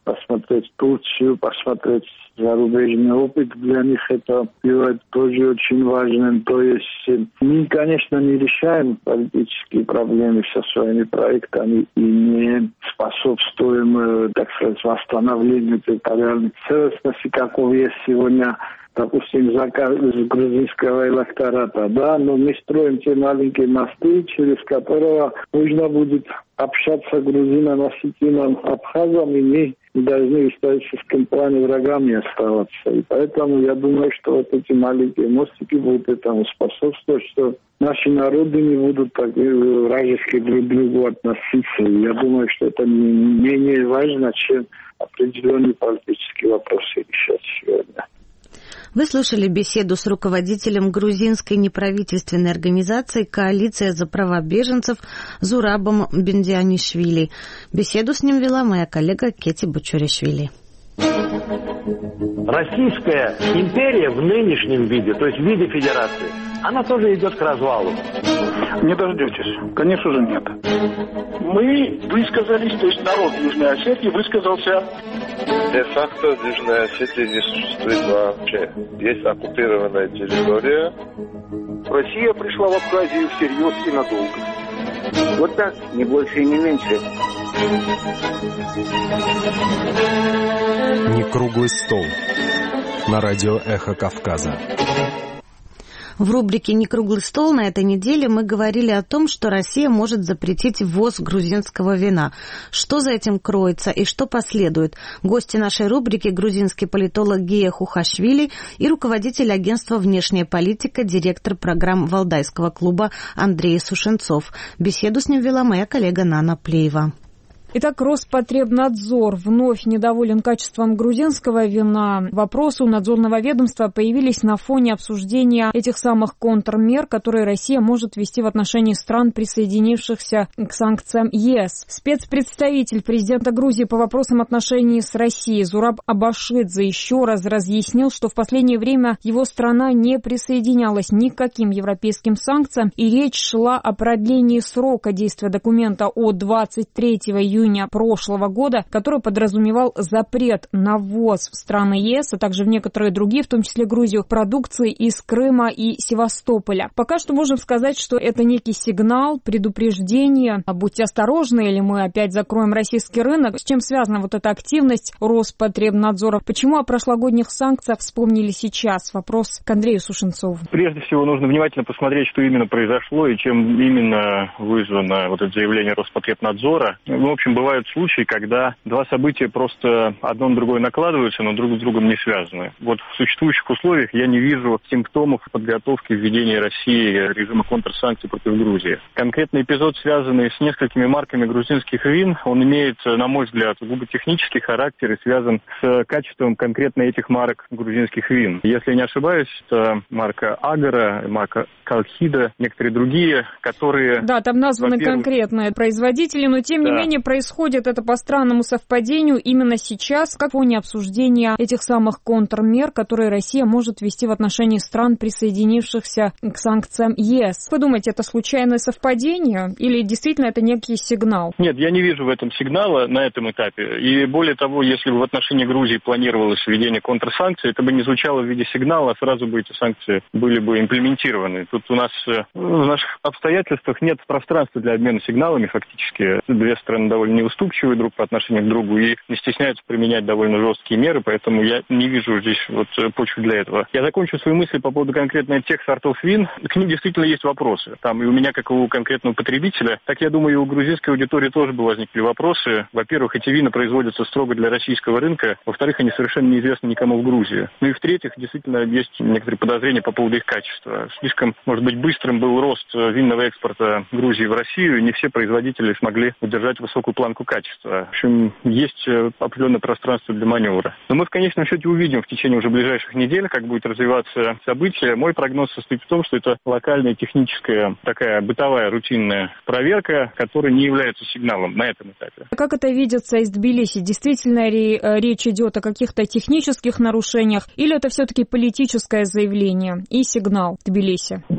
посмотреть Турцию, посмотреть зарубежный опыт. Для них это бывает тоже очень важным. То есть мы, конечно, не решаем политические проблемы со своими проектами и не способствуем, так сказать, восстановлению территориальной целостности, каков есть сегодня, допустим, заказ грузинского электората, да, но мы строим те маленькие мосты, через которого нужно будет общаться грузинам, осетинам, абхазам, и мы не должны в историческом плане врагами оставаться. И поэтому я думаю, что вот эти маленькие мостики будут этому способствовать, что наши народы не будут так вражески друг к другу относиться. И я думаю, что это не менее важно, чем определенные политические вопросы решать сегодня. Вы слушали беседу с руководителем грузинской неправительственной организации «Коалиция за права беженцев» Зурабом Бендианишвили. Беседу с ним вела моя коллега Кети Бочуришвили. Российская империя в нынешнем виде, то есть в виде федерации, она тоже идет к развалу. Не дождетесь. Конечно же, нет. Мы высказались, то есть народ Южной Осетии высказался. Де-факто Южная Осетия не существует вообще. Есть оккупированная территория. Россия пришла в Абхазию всерьез и надолго. Вот так, не больше и не меньше. Не круглый стол. На радио «Эхо Кавказа». В рубрике «Не круглый стол» на этой неделе мы говорили о том, что Россия может запретить ввоз грузинского вина. Что за этим кроется и что последует? Гости нашей рубрики — грузинский политолог Гия Хухашвили и руководитель агентства «Внешняя политика», директор программ Валдайского клуба Андрей Сушенцов. Беседу с ним вела моя коллега Нана Плеева. Итак, Роспотребнадзор вновь недоволен качеством грузинского вина. Вопросы у надзорного ведомства появились на фоне обсуждения этих самых контрмер, которые Россия может ввести в отношении стран, присоединившихся к санкциям ЕС. Спецпредставитель президента Грузии по вопросам отношений с Россией Зураб Абашидзе еще раз разъяснил, что в последнее время его страна не присоединялась ни к каким европейским санкциям, и речь шла о продлении срока действия документа от двадцать третьего июня прошлого года, который подразумевал запрет на ввоз в страны ЕС, а также в некоторые другие, в том числе Грузию, продукции из Крыма и Севастополя. Пока что можем сказать, что это некий сигнал, предупреждение. Будьте осторожны, или мы опять закроем российский рынок. С чем связана вот эта активность Роспотребнадзора? Почему о прошлогодних санкциях вспомнили сейчас? Вопрос к Андрею Сушенцову. Прежде всего, нужно внимательно посмотреть, что именно произошло и чем именно вызвано вот это заявление Роспотребнадзора. В общем, бывают случаи, когда два события просто одно на другое накладываются, но друг с другом не связаны. Вот в существующих условиях я не вижу симптомов подготовки введения России режима контрсанкций против Грузии. Конкретный эпизод, связанный с несколькими марками грузинских вин, он имеет, на мой взгляд, сугубо технический характер и связан с качеством конкретно этих марок грузинских вин. Если я не ошибаюсь, это марка Агара, марка Калхида, некоторые другие, которые... Да, там названы конкретные производители, но тем да. не менее происходит это по странному совпадению именно сейчас, как в фоне обсуждения этих самых контрмер, которые Россия может ввести в отношении стран, присоединившихся к санкциям ЕС. Вы думаете, это случайное совпадение или действительно это некий сигнал? Нет, я не вижу в этом сигнала на этом этапе. И более того, если бы в отношении Грузии планировалось введение контрсанкций, это бы не звучало в виде сигнала, а сразу бы эти санкции были бы имплементированы. Тут у нас в наших обстоятельствах нет пространства для обмена сигналами фактически. Две страны довольно неуступчивые друг по отношению к другу и не стесняются применять довольно жесткие меры, поэтому я не вижу здесь вот почвы для этого. Я закончу свои мысли по поводу конкретно тех сортов вин. К ним действительно есть вопросы. Там и у меня, как и у конкретного потребителя, так я думаю, и у грузинской аудитории тоже бы возникли вопросы. Во-первых, эти вина производятся строго для российского рынка. Во-вторых, они совершенно неизвестны никому в Грузии. Ну и в-третьих, действительно есть некоторые подозрения по поводу их качества. Слишком, может быть, быстрым был рост винного экспорта Грузии в Россию, и не все производители смогли удержать высокую планку качества. В общем, есть определенное пространство для маневра. Но мы в конечном счете увидим в течение уже ближайших недель, как будет развиваться событие. Мой прогноз состоит в том, что это локальная техническая, такая бытовая, рутинная проверка, которая не является сигналом на этом этапе. Как это видится из Тбилиси? Действительно ли речь идет о каких-то технических нарушениях, или это все-таки политическое заявление и сигнал Тбилиси?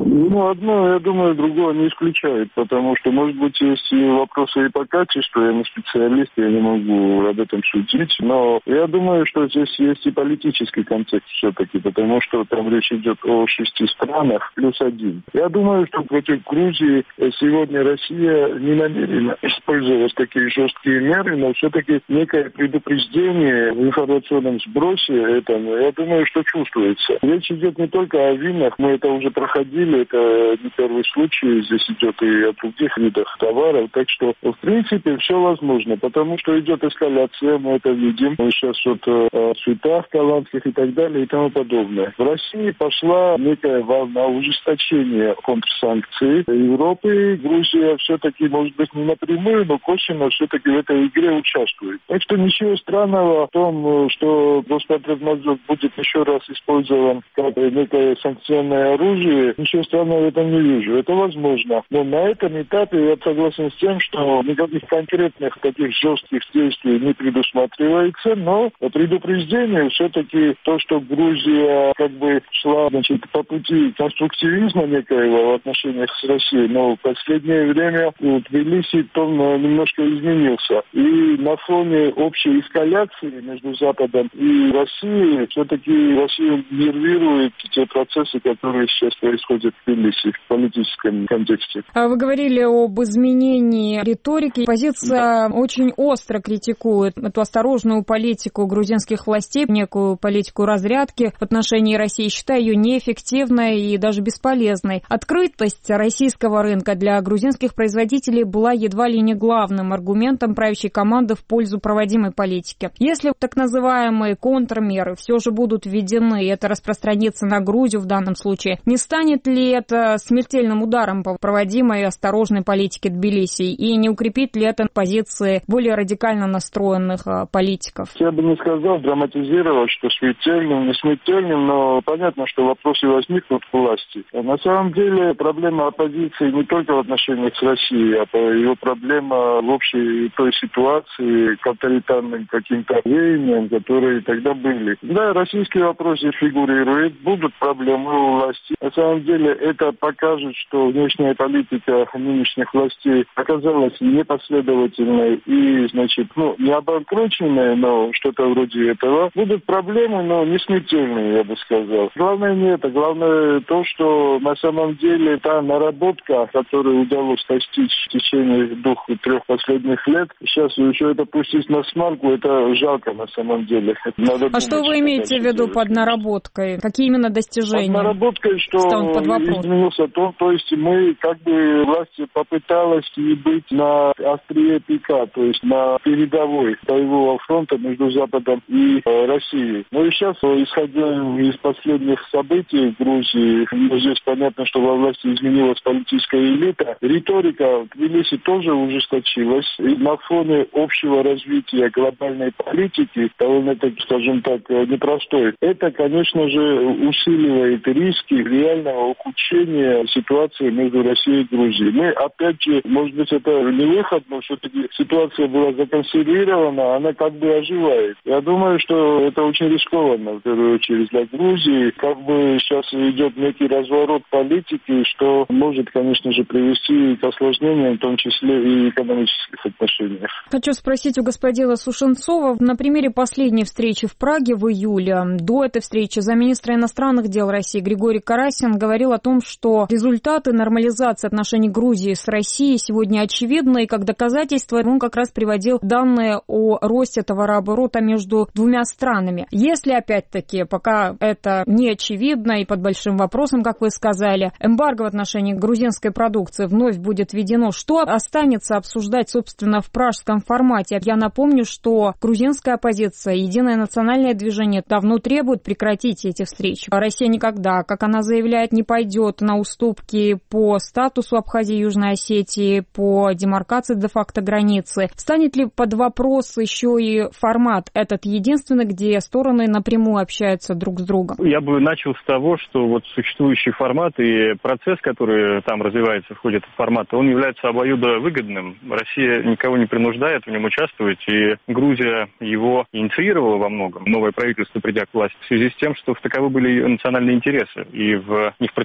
Ну, одно, я думаю, другого не исключает, потому что, может быть, есть и вопросы и по качеству, я не специалист, я не могу об этом судить, но я думаю, что здесь есть и политический контекст все-таки, потому что там речь идет о шести странах плюс один. Я думаю, что против Грузии сегодня Россия не намерена использовать такие жесткие меры, но все-таки некое предупреждение в информационном сбросе этому, я думаю, что чувствуется. Речь идет не только о винах, мы это уже проходили, это не первый случай, здесь идет и о других видах товаров, так что, в принципе, все возможно, потому что идет эскаляция, мы это видим, мы сейчас вот о цветах голландских и так далее и тому подобное. В России пошла некая волна ужесточения контрсанкций Европы, Грузия все-таки, может быть, не напрямую, но косвенно все-таки в этой игре участвует. Так что ничего странного в том, что Роспотребнадзор будет еще раз использован как некое санкционное оружие, ничего странного в этом не вижу. Это возможно. Но на этом этапе я согласен с тем, что никаких конкретных таких жестких действий не предусматривается, но предупреждение все-таки то, что Грузия как бы шла, значит, по пути конструктивизма некоего в отношениях с Россией, но в последнее время у Тбилиси тон немножко изменился. И на фоне общей эскаляции между Западом и Россией все-таки Россию нервируют те процессы, которые сейчас происходят в Тбилиси в политическом контексте. Вы говорили об изменении риторики. Позиция да. очень остро критикует эту осторожную политику грузинских властей, некую политику разрядки в отношении России, считая ее неэффективной и даже бесполезной. Открытость российского рынка для грузинских производителей была едва ли не главным аргументом правящей команды в пользу проводимой политики. Если так называемые контрмеры все же будут введены, и это распространится на Грузию в данном случае, не станет ли это смертельным ударом по проводимой осторожной политике Тбилиси и не укрепит ли это позиции более радикально настроенных политиков? Я бы не сказал, драматизировать, что смертельным, не смертельным, но понятно, что вопросы возникнут к власти. На самом деле проблема оппозиции не только в отношениях с Россией, а его проблема в общей той ситуации к авторитарным каким-то веяниям, которые тогда были. Да, российский вопрос здесь фигурирует, будут проблемы у власти. На самом деле это покажет, что внешняя политика нынешних властей оказалась непоследовательной и, значит, ну, не обанкроченной, но что-то вроде этого. Будут проблемы, но не смертельные, я бы сказал. Главное не это. Главное то, что на самом деле та наработка, которую удалось достичь в течение двух-трех последних лет, сейчас еще это пустить на смарку, это жалко на самом деле. Надо а думать, что вы имеете в виду под наработкой? Какие именно достижения? Под наработкой, что изменился то, то есть мы, как бы, власть попыталась быть на острие пика, то есть на передовой боевого фронта между Западом и э, Россией. Ну и сейчас, исходя из последних событий в Грузии, ну, здесь понятно, что во власти изменилась политическая элита, риторика в Тбилиси тоже ужесточилась, и на фоне общего развития глобальной политики, довольно, так, скажем так, непростой, это, конечно же, усиливает риски реального ухудшения ситуации между Россией и Грузией. Мы, опять же, может быть, это не выход, но все-таки ситуация была законсервирована, она как бы оживает. Я думаю, что это очень рискованно, в первую очередь, для Грузии. Как бы сейчас идет некий разворот политики, что может, конечно же, привести к осложнениям, в том числе и экономических отношениях. Хочу спросить у господина Сушенцова, на примере последней встречи в Праге в июле, до этой встречи замминистра иностранных дел России Григорий Карасин говорил о том, что результаты нормализации отношений Грузии с Россией сегодня очевидны, и как доказательство он как раз приводил данные о росте товарооборота между двумя странами. Если, опять-таки, пока это не очевидно и под большим вопросом, как вы сказали, эмбарго в отношении грузинской продукции вновь будет введено, что останется обсуждать, собственно, в пражском формате? Я напомню, что грузинская оппозиция, Единое национальное движение давно требует прекратить эти встречи. Россия никогда, как она заявляет, не пойдет на уступки по статусу Абхазии и Южной Осетии, по демаркации де-факто границы. Станет ли под вопрос еще и формат этот единственный, где стороны напрямую общаются друг с другом? Я бы начал с того, что вот существующий формат и процесс, который там развивается в ходе этого формата, он является обоюдовыгодным. Россия никого не принуждает в нем участвовать, и Грузия его инициировала во многом. Новое правительство, придя к власти, в связи с тем, что в таковы были ее национальные интересы, и в них противоречат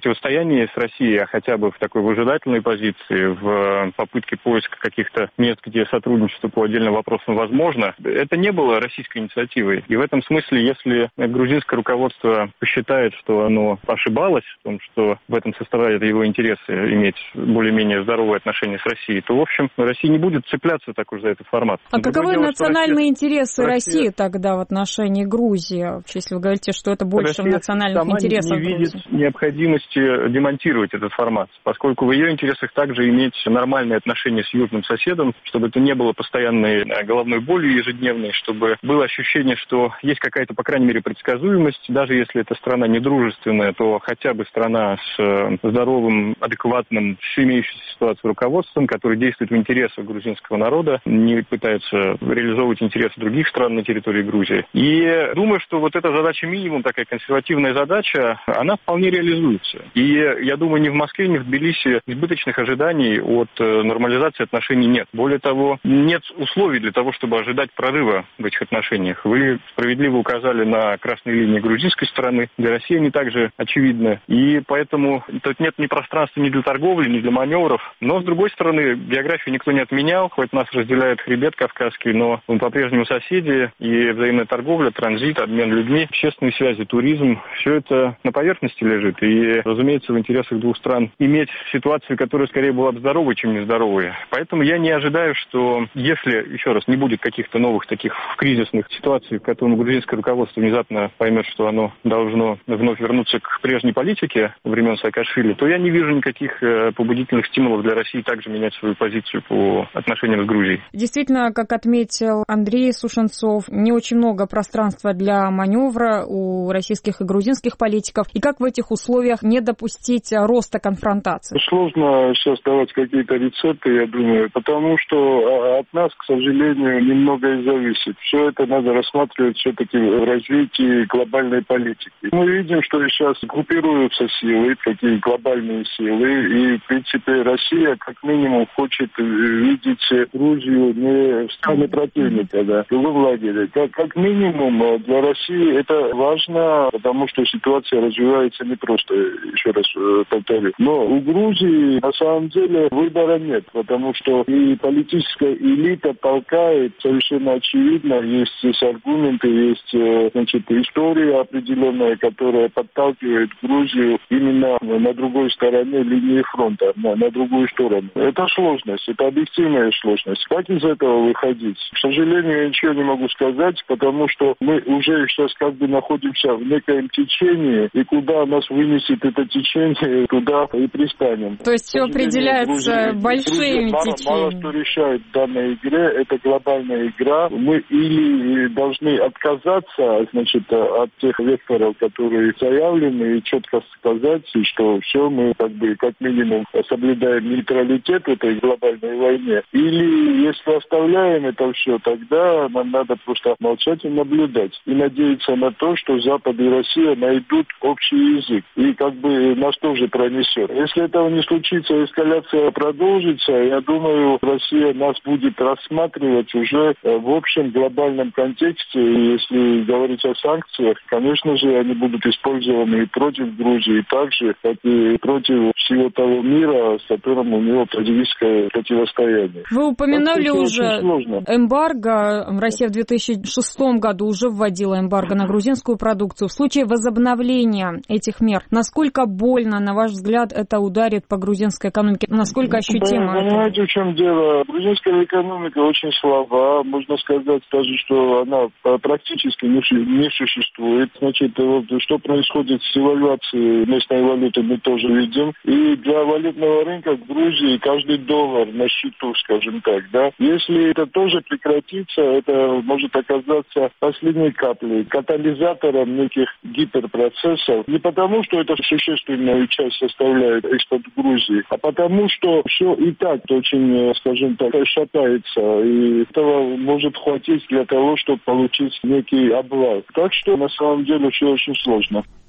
противостоянии с Россией, а хотя бы в такой выжидательной позиции, в попытке поиска каких-то мест, где сотрудничество по отдельным вопросам возможно, это не было российской инициативой. И в этом смысле, если грузинское руководство посчитает, что оно ошибалось в том, что в этом составляет его интересы иметь более-менее здоровые отношения с Россией, то, в общем, Россия не будет цепляться так уж за этот формат. А каковы дело, национальные Россия... интересы России Россия... тогда в отношении Грузии, если вы говорите, что это больше Россия в национальных сама интересах не Грузии? видит необходимости демонтировать этот формат, поскольку в ее интересах также иметь нормальные отношения с южным соседом, чтобы это не было постоянной головной болью ежедневной, чтобы было ощущение, что есть какая-то, по крайней мере, предсказуемость, даже если эта страна недружественная, то хотя бы страна с здоровым, адекватным, имеющейся ситуацией руководством, который действует в интересах грузинского народа, не пытается реализовывать интересы других стран на территории Грузии. И думаю, что вот эта задача минимум, такая консервативная задача, она вполне реализуется. И я думаю, ни в Москве, ни в Тбилиси избыточных ожиданий от нормализации отношений нет. Более того, нет условий для того, чтобы ожидать прорыва в этих отношениях. Вы справедливо указали на красные линии грузинской стороны, для России они также очевидны. И поэтому тут нет ни пространства ни для торговли, ни для маневров. Но, с другой стороны, географию никто не отменял, хоть нас разделяет хребет Кавказский, но мы по-прежнему соседи, и взаимная торговля, транзит, обмен людьми, общественные связи, туризм, все это на поверхности лежит. И, разумеется, в интересах двух стран иметь ситуацию, которая скорее была бы здоровой, чем нездоровой. Поэтому я не ожидаю, что если, еще раз, не будет каких-то новых таких кризисных ситуаций, в которых грузинское руководство внезапно поймет, что оно должно вновь вернуться к прежней политике времен Саакашвили, то я не вижу никаких побудительных стимулов для России также менять свою позицию по отношениям с Грузией. Действительно, как отметил Андрей Сушенцов, не очень много пространства для маневра у российских и грузинских политиков. И как в этих условиях не допустить роста конфронтации? Сложно сейчас давать какие-то рецепты, я думаю, потому что от нас, к сожалению, немного и зависит. Все это надо рассматривать все-таки в развитии глобальной политики. Мы видим, что сейчас группируются силы, такие глобальные силы, и, в принципе, Россия как минимум хочет видеть Грузию не в стане противника, да, в другом лагере. Как, как минимум для России это важно, потому что ситуация развивается не просто, еще раз повторю. Но у Грузии на самом деле выбора нет, потому что и политическая элита толкает, совершенно очевидно, есть здесь аргументы, есть, значит, история определенная, которая подталкивает Грузию именно на другой стороне линии фронта, на, на другую сторону. Это сложность, это объективная сложность. Как из этого выходить? К сожалению, я ничего не могу сказать, потому что мы уже сейчас как бы находимся в некоем течении, и куда нас вынесет это течение, туда и пристанем. То есть все определяется Грузия, большими Грузия течениями. Мало что решает в данной игре, это глобальная игра. Мы или должны отказаться, значит, от тех векторов, которые заявлены, и четко сказать, что все, мы как бы как минимум соблюдаем нейтралитет в этой глобальной войне. Или если оставляем это все, тогда нам надо просто молчать и наблюдать. И надеяться на то, что Запад и Россия найдут общий язык. И как бы нас тоже пронесет. Если этого не случится, эскаляция продолжится, я думаю, Россия нас будет рассматривать уже в общем глобальном контексте. И если говорить о санкциях, конечно же, они будут использованы и против Грузии, так же, как и против всего того мира, с которым у него стратегическое противостояние. Вы упоминали уже эмбарго. Россия в две тысячи шестом году уже вводила эмбарго на грузинскую продукцию. В случае возобновления этих мер, насколько больно, на ваш взгляд, это ударит по грузинской экономике? Насколько ощутимо? Да, понимаете, в чем дело? Грузинская экономика очень слаба. Можно сказать даже, что она практически не существует. Значит, вот, что происходит с девальвацией местной валюты, мы тоже видим. И для валютного рынка в Грузии каждый доллар на счету, скажем так, да. Если это тоже прекратится, это может оказаться последней каплей, катализатором неких гиперпроцессов. Не потому, что это существенную часть составляет экспорт Грузии, а потому, что все и так очень, скажем так, шатается. И этого может хватить для того, чтобы получить некий обвал. Так что, на самом деле, все очень сложно.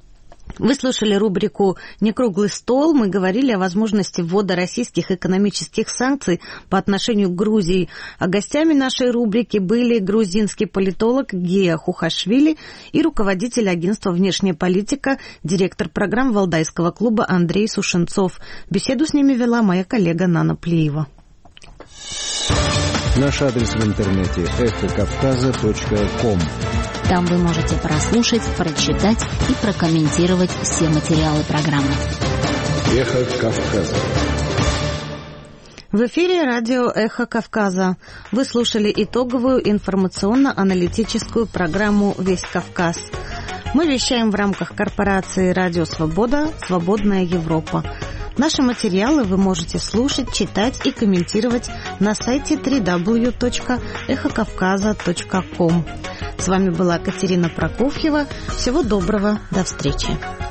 Вы слушали рубрику «Не круглый стол». Мы говорили о возможности ввода российских экономических санкций по отношению к Грузии. А гостями нашей рубрики были грузинский политолог Гия Хухашвили и руководитель агентства «Внешняя политика», директор программ Валдайского клуба Андрей Сушенцов. Беседу с ними вела моя коллега Нана Плиева. Наш адрес в интернете эхо кавказа точка ком. Там вы можете прослушать, прочитать и прокомментировать все материалы программы. Эхо Кавказа. В эфире радио «Эхо Кавказа». Вы слушали итоговую информационно-аналитическую программу «Весь Кавказ». Мы вещаем в рамках корпорации «Радио Свобода. Свободная Европа». Наши материалы вы можете слушать, читать и комментировать на сайте дабл ю дабл ю дабл ю точка эхо кавказа точка ком. С вами была Катерина Прокофьева. Всего доброго. До встречи.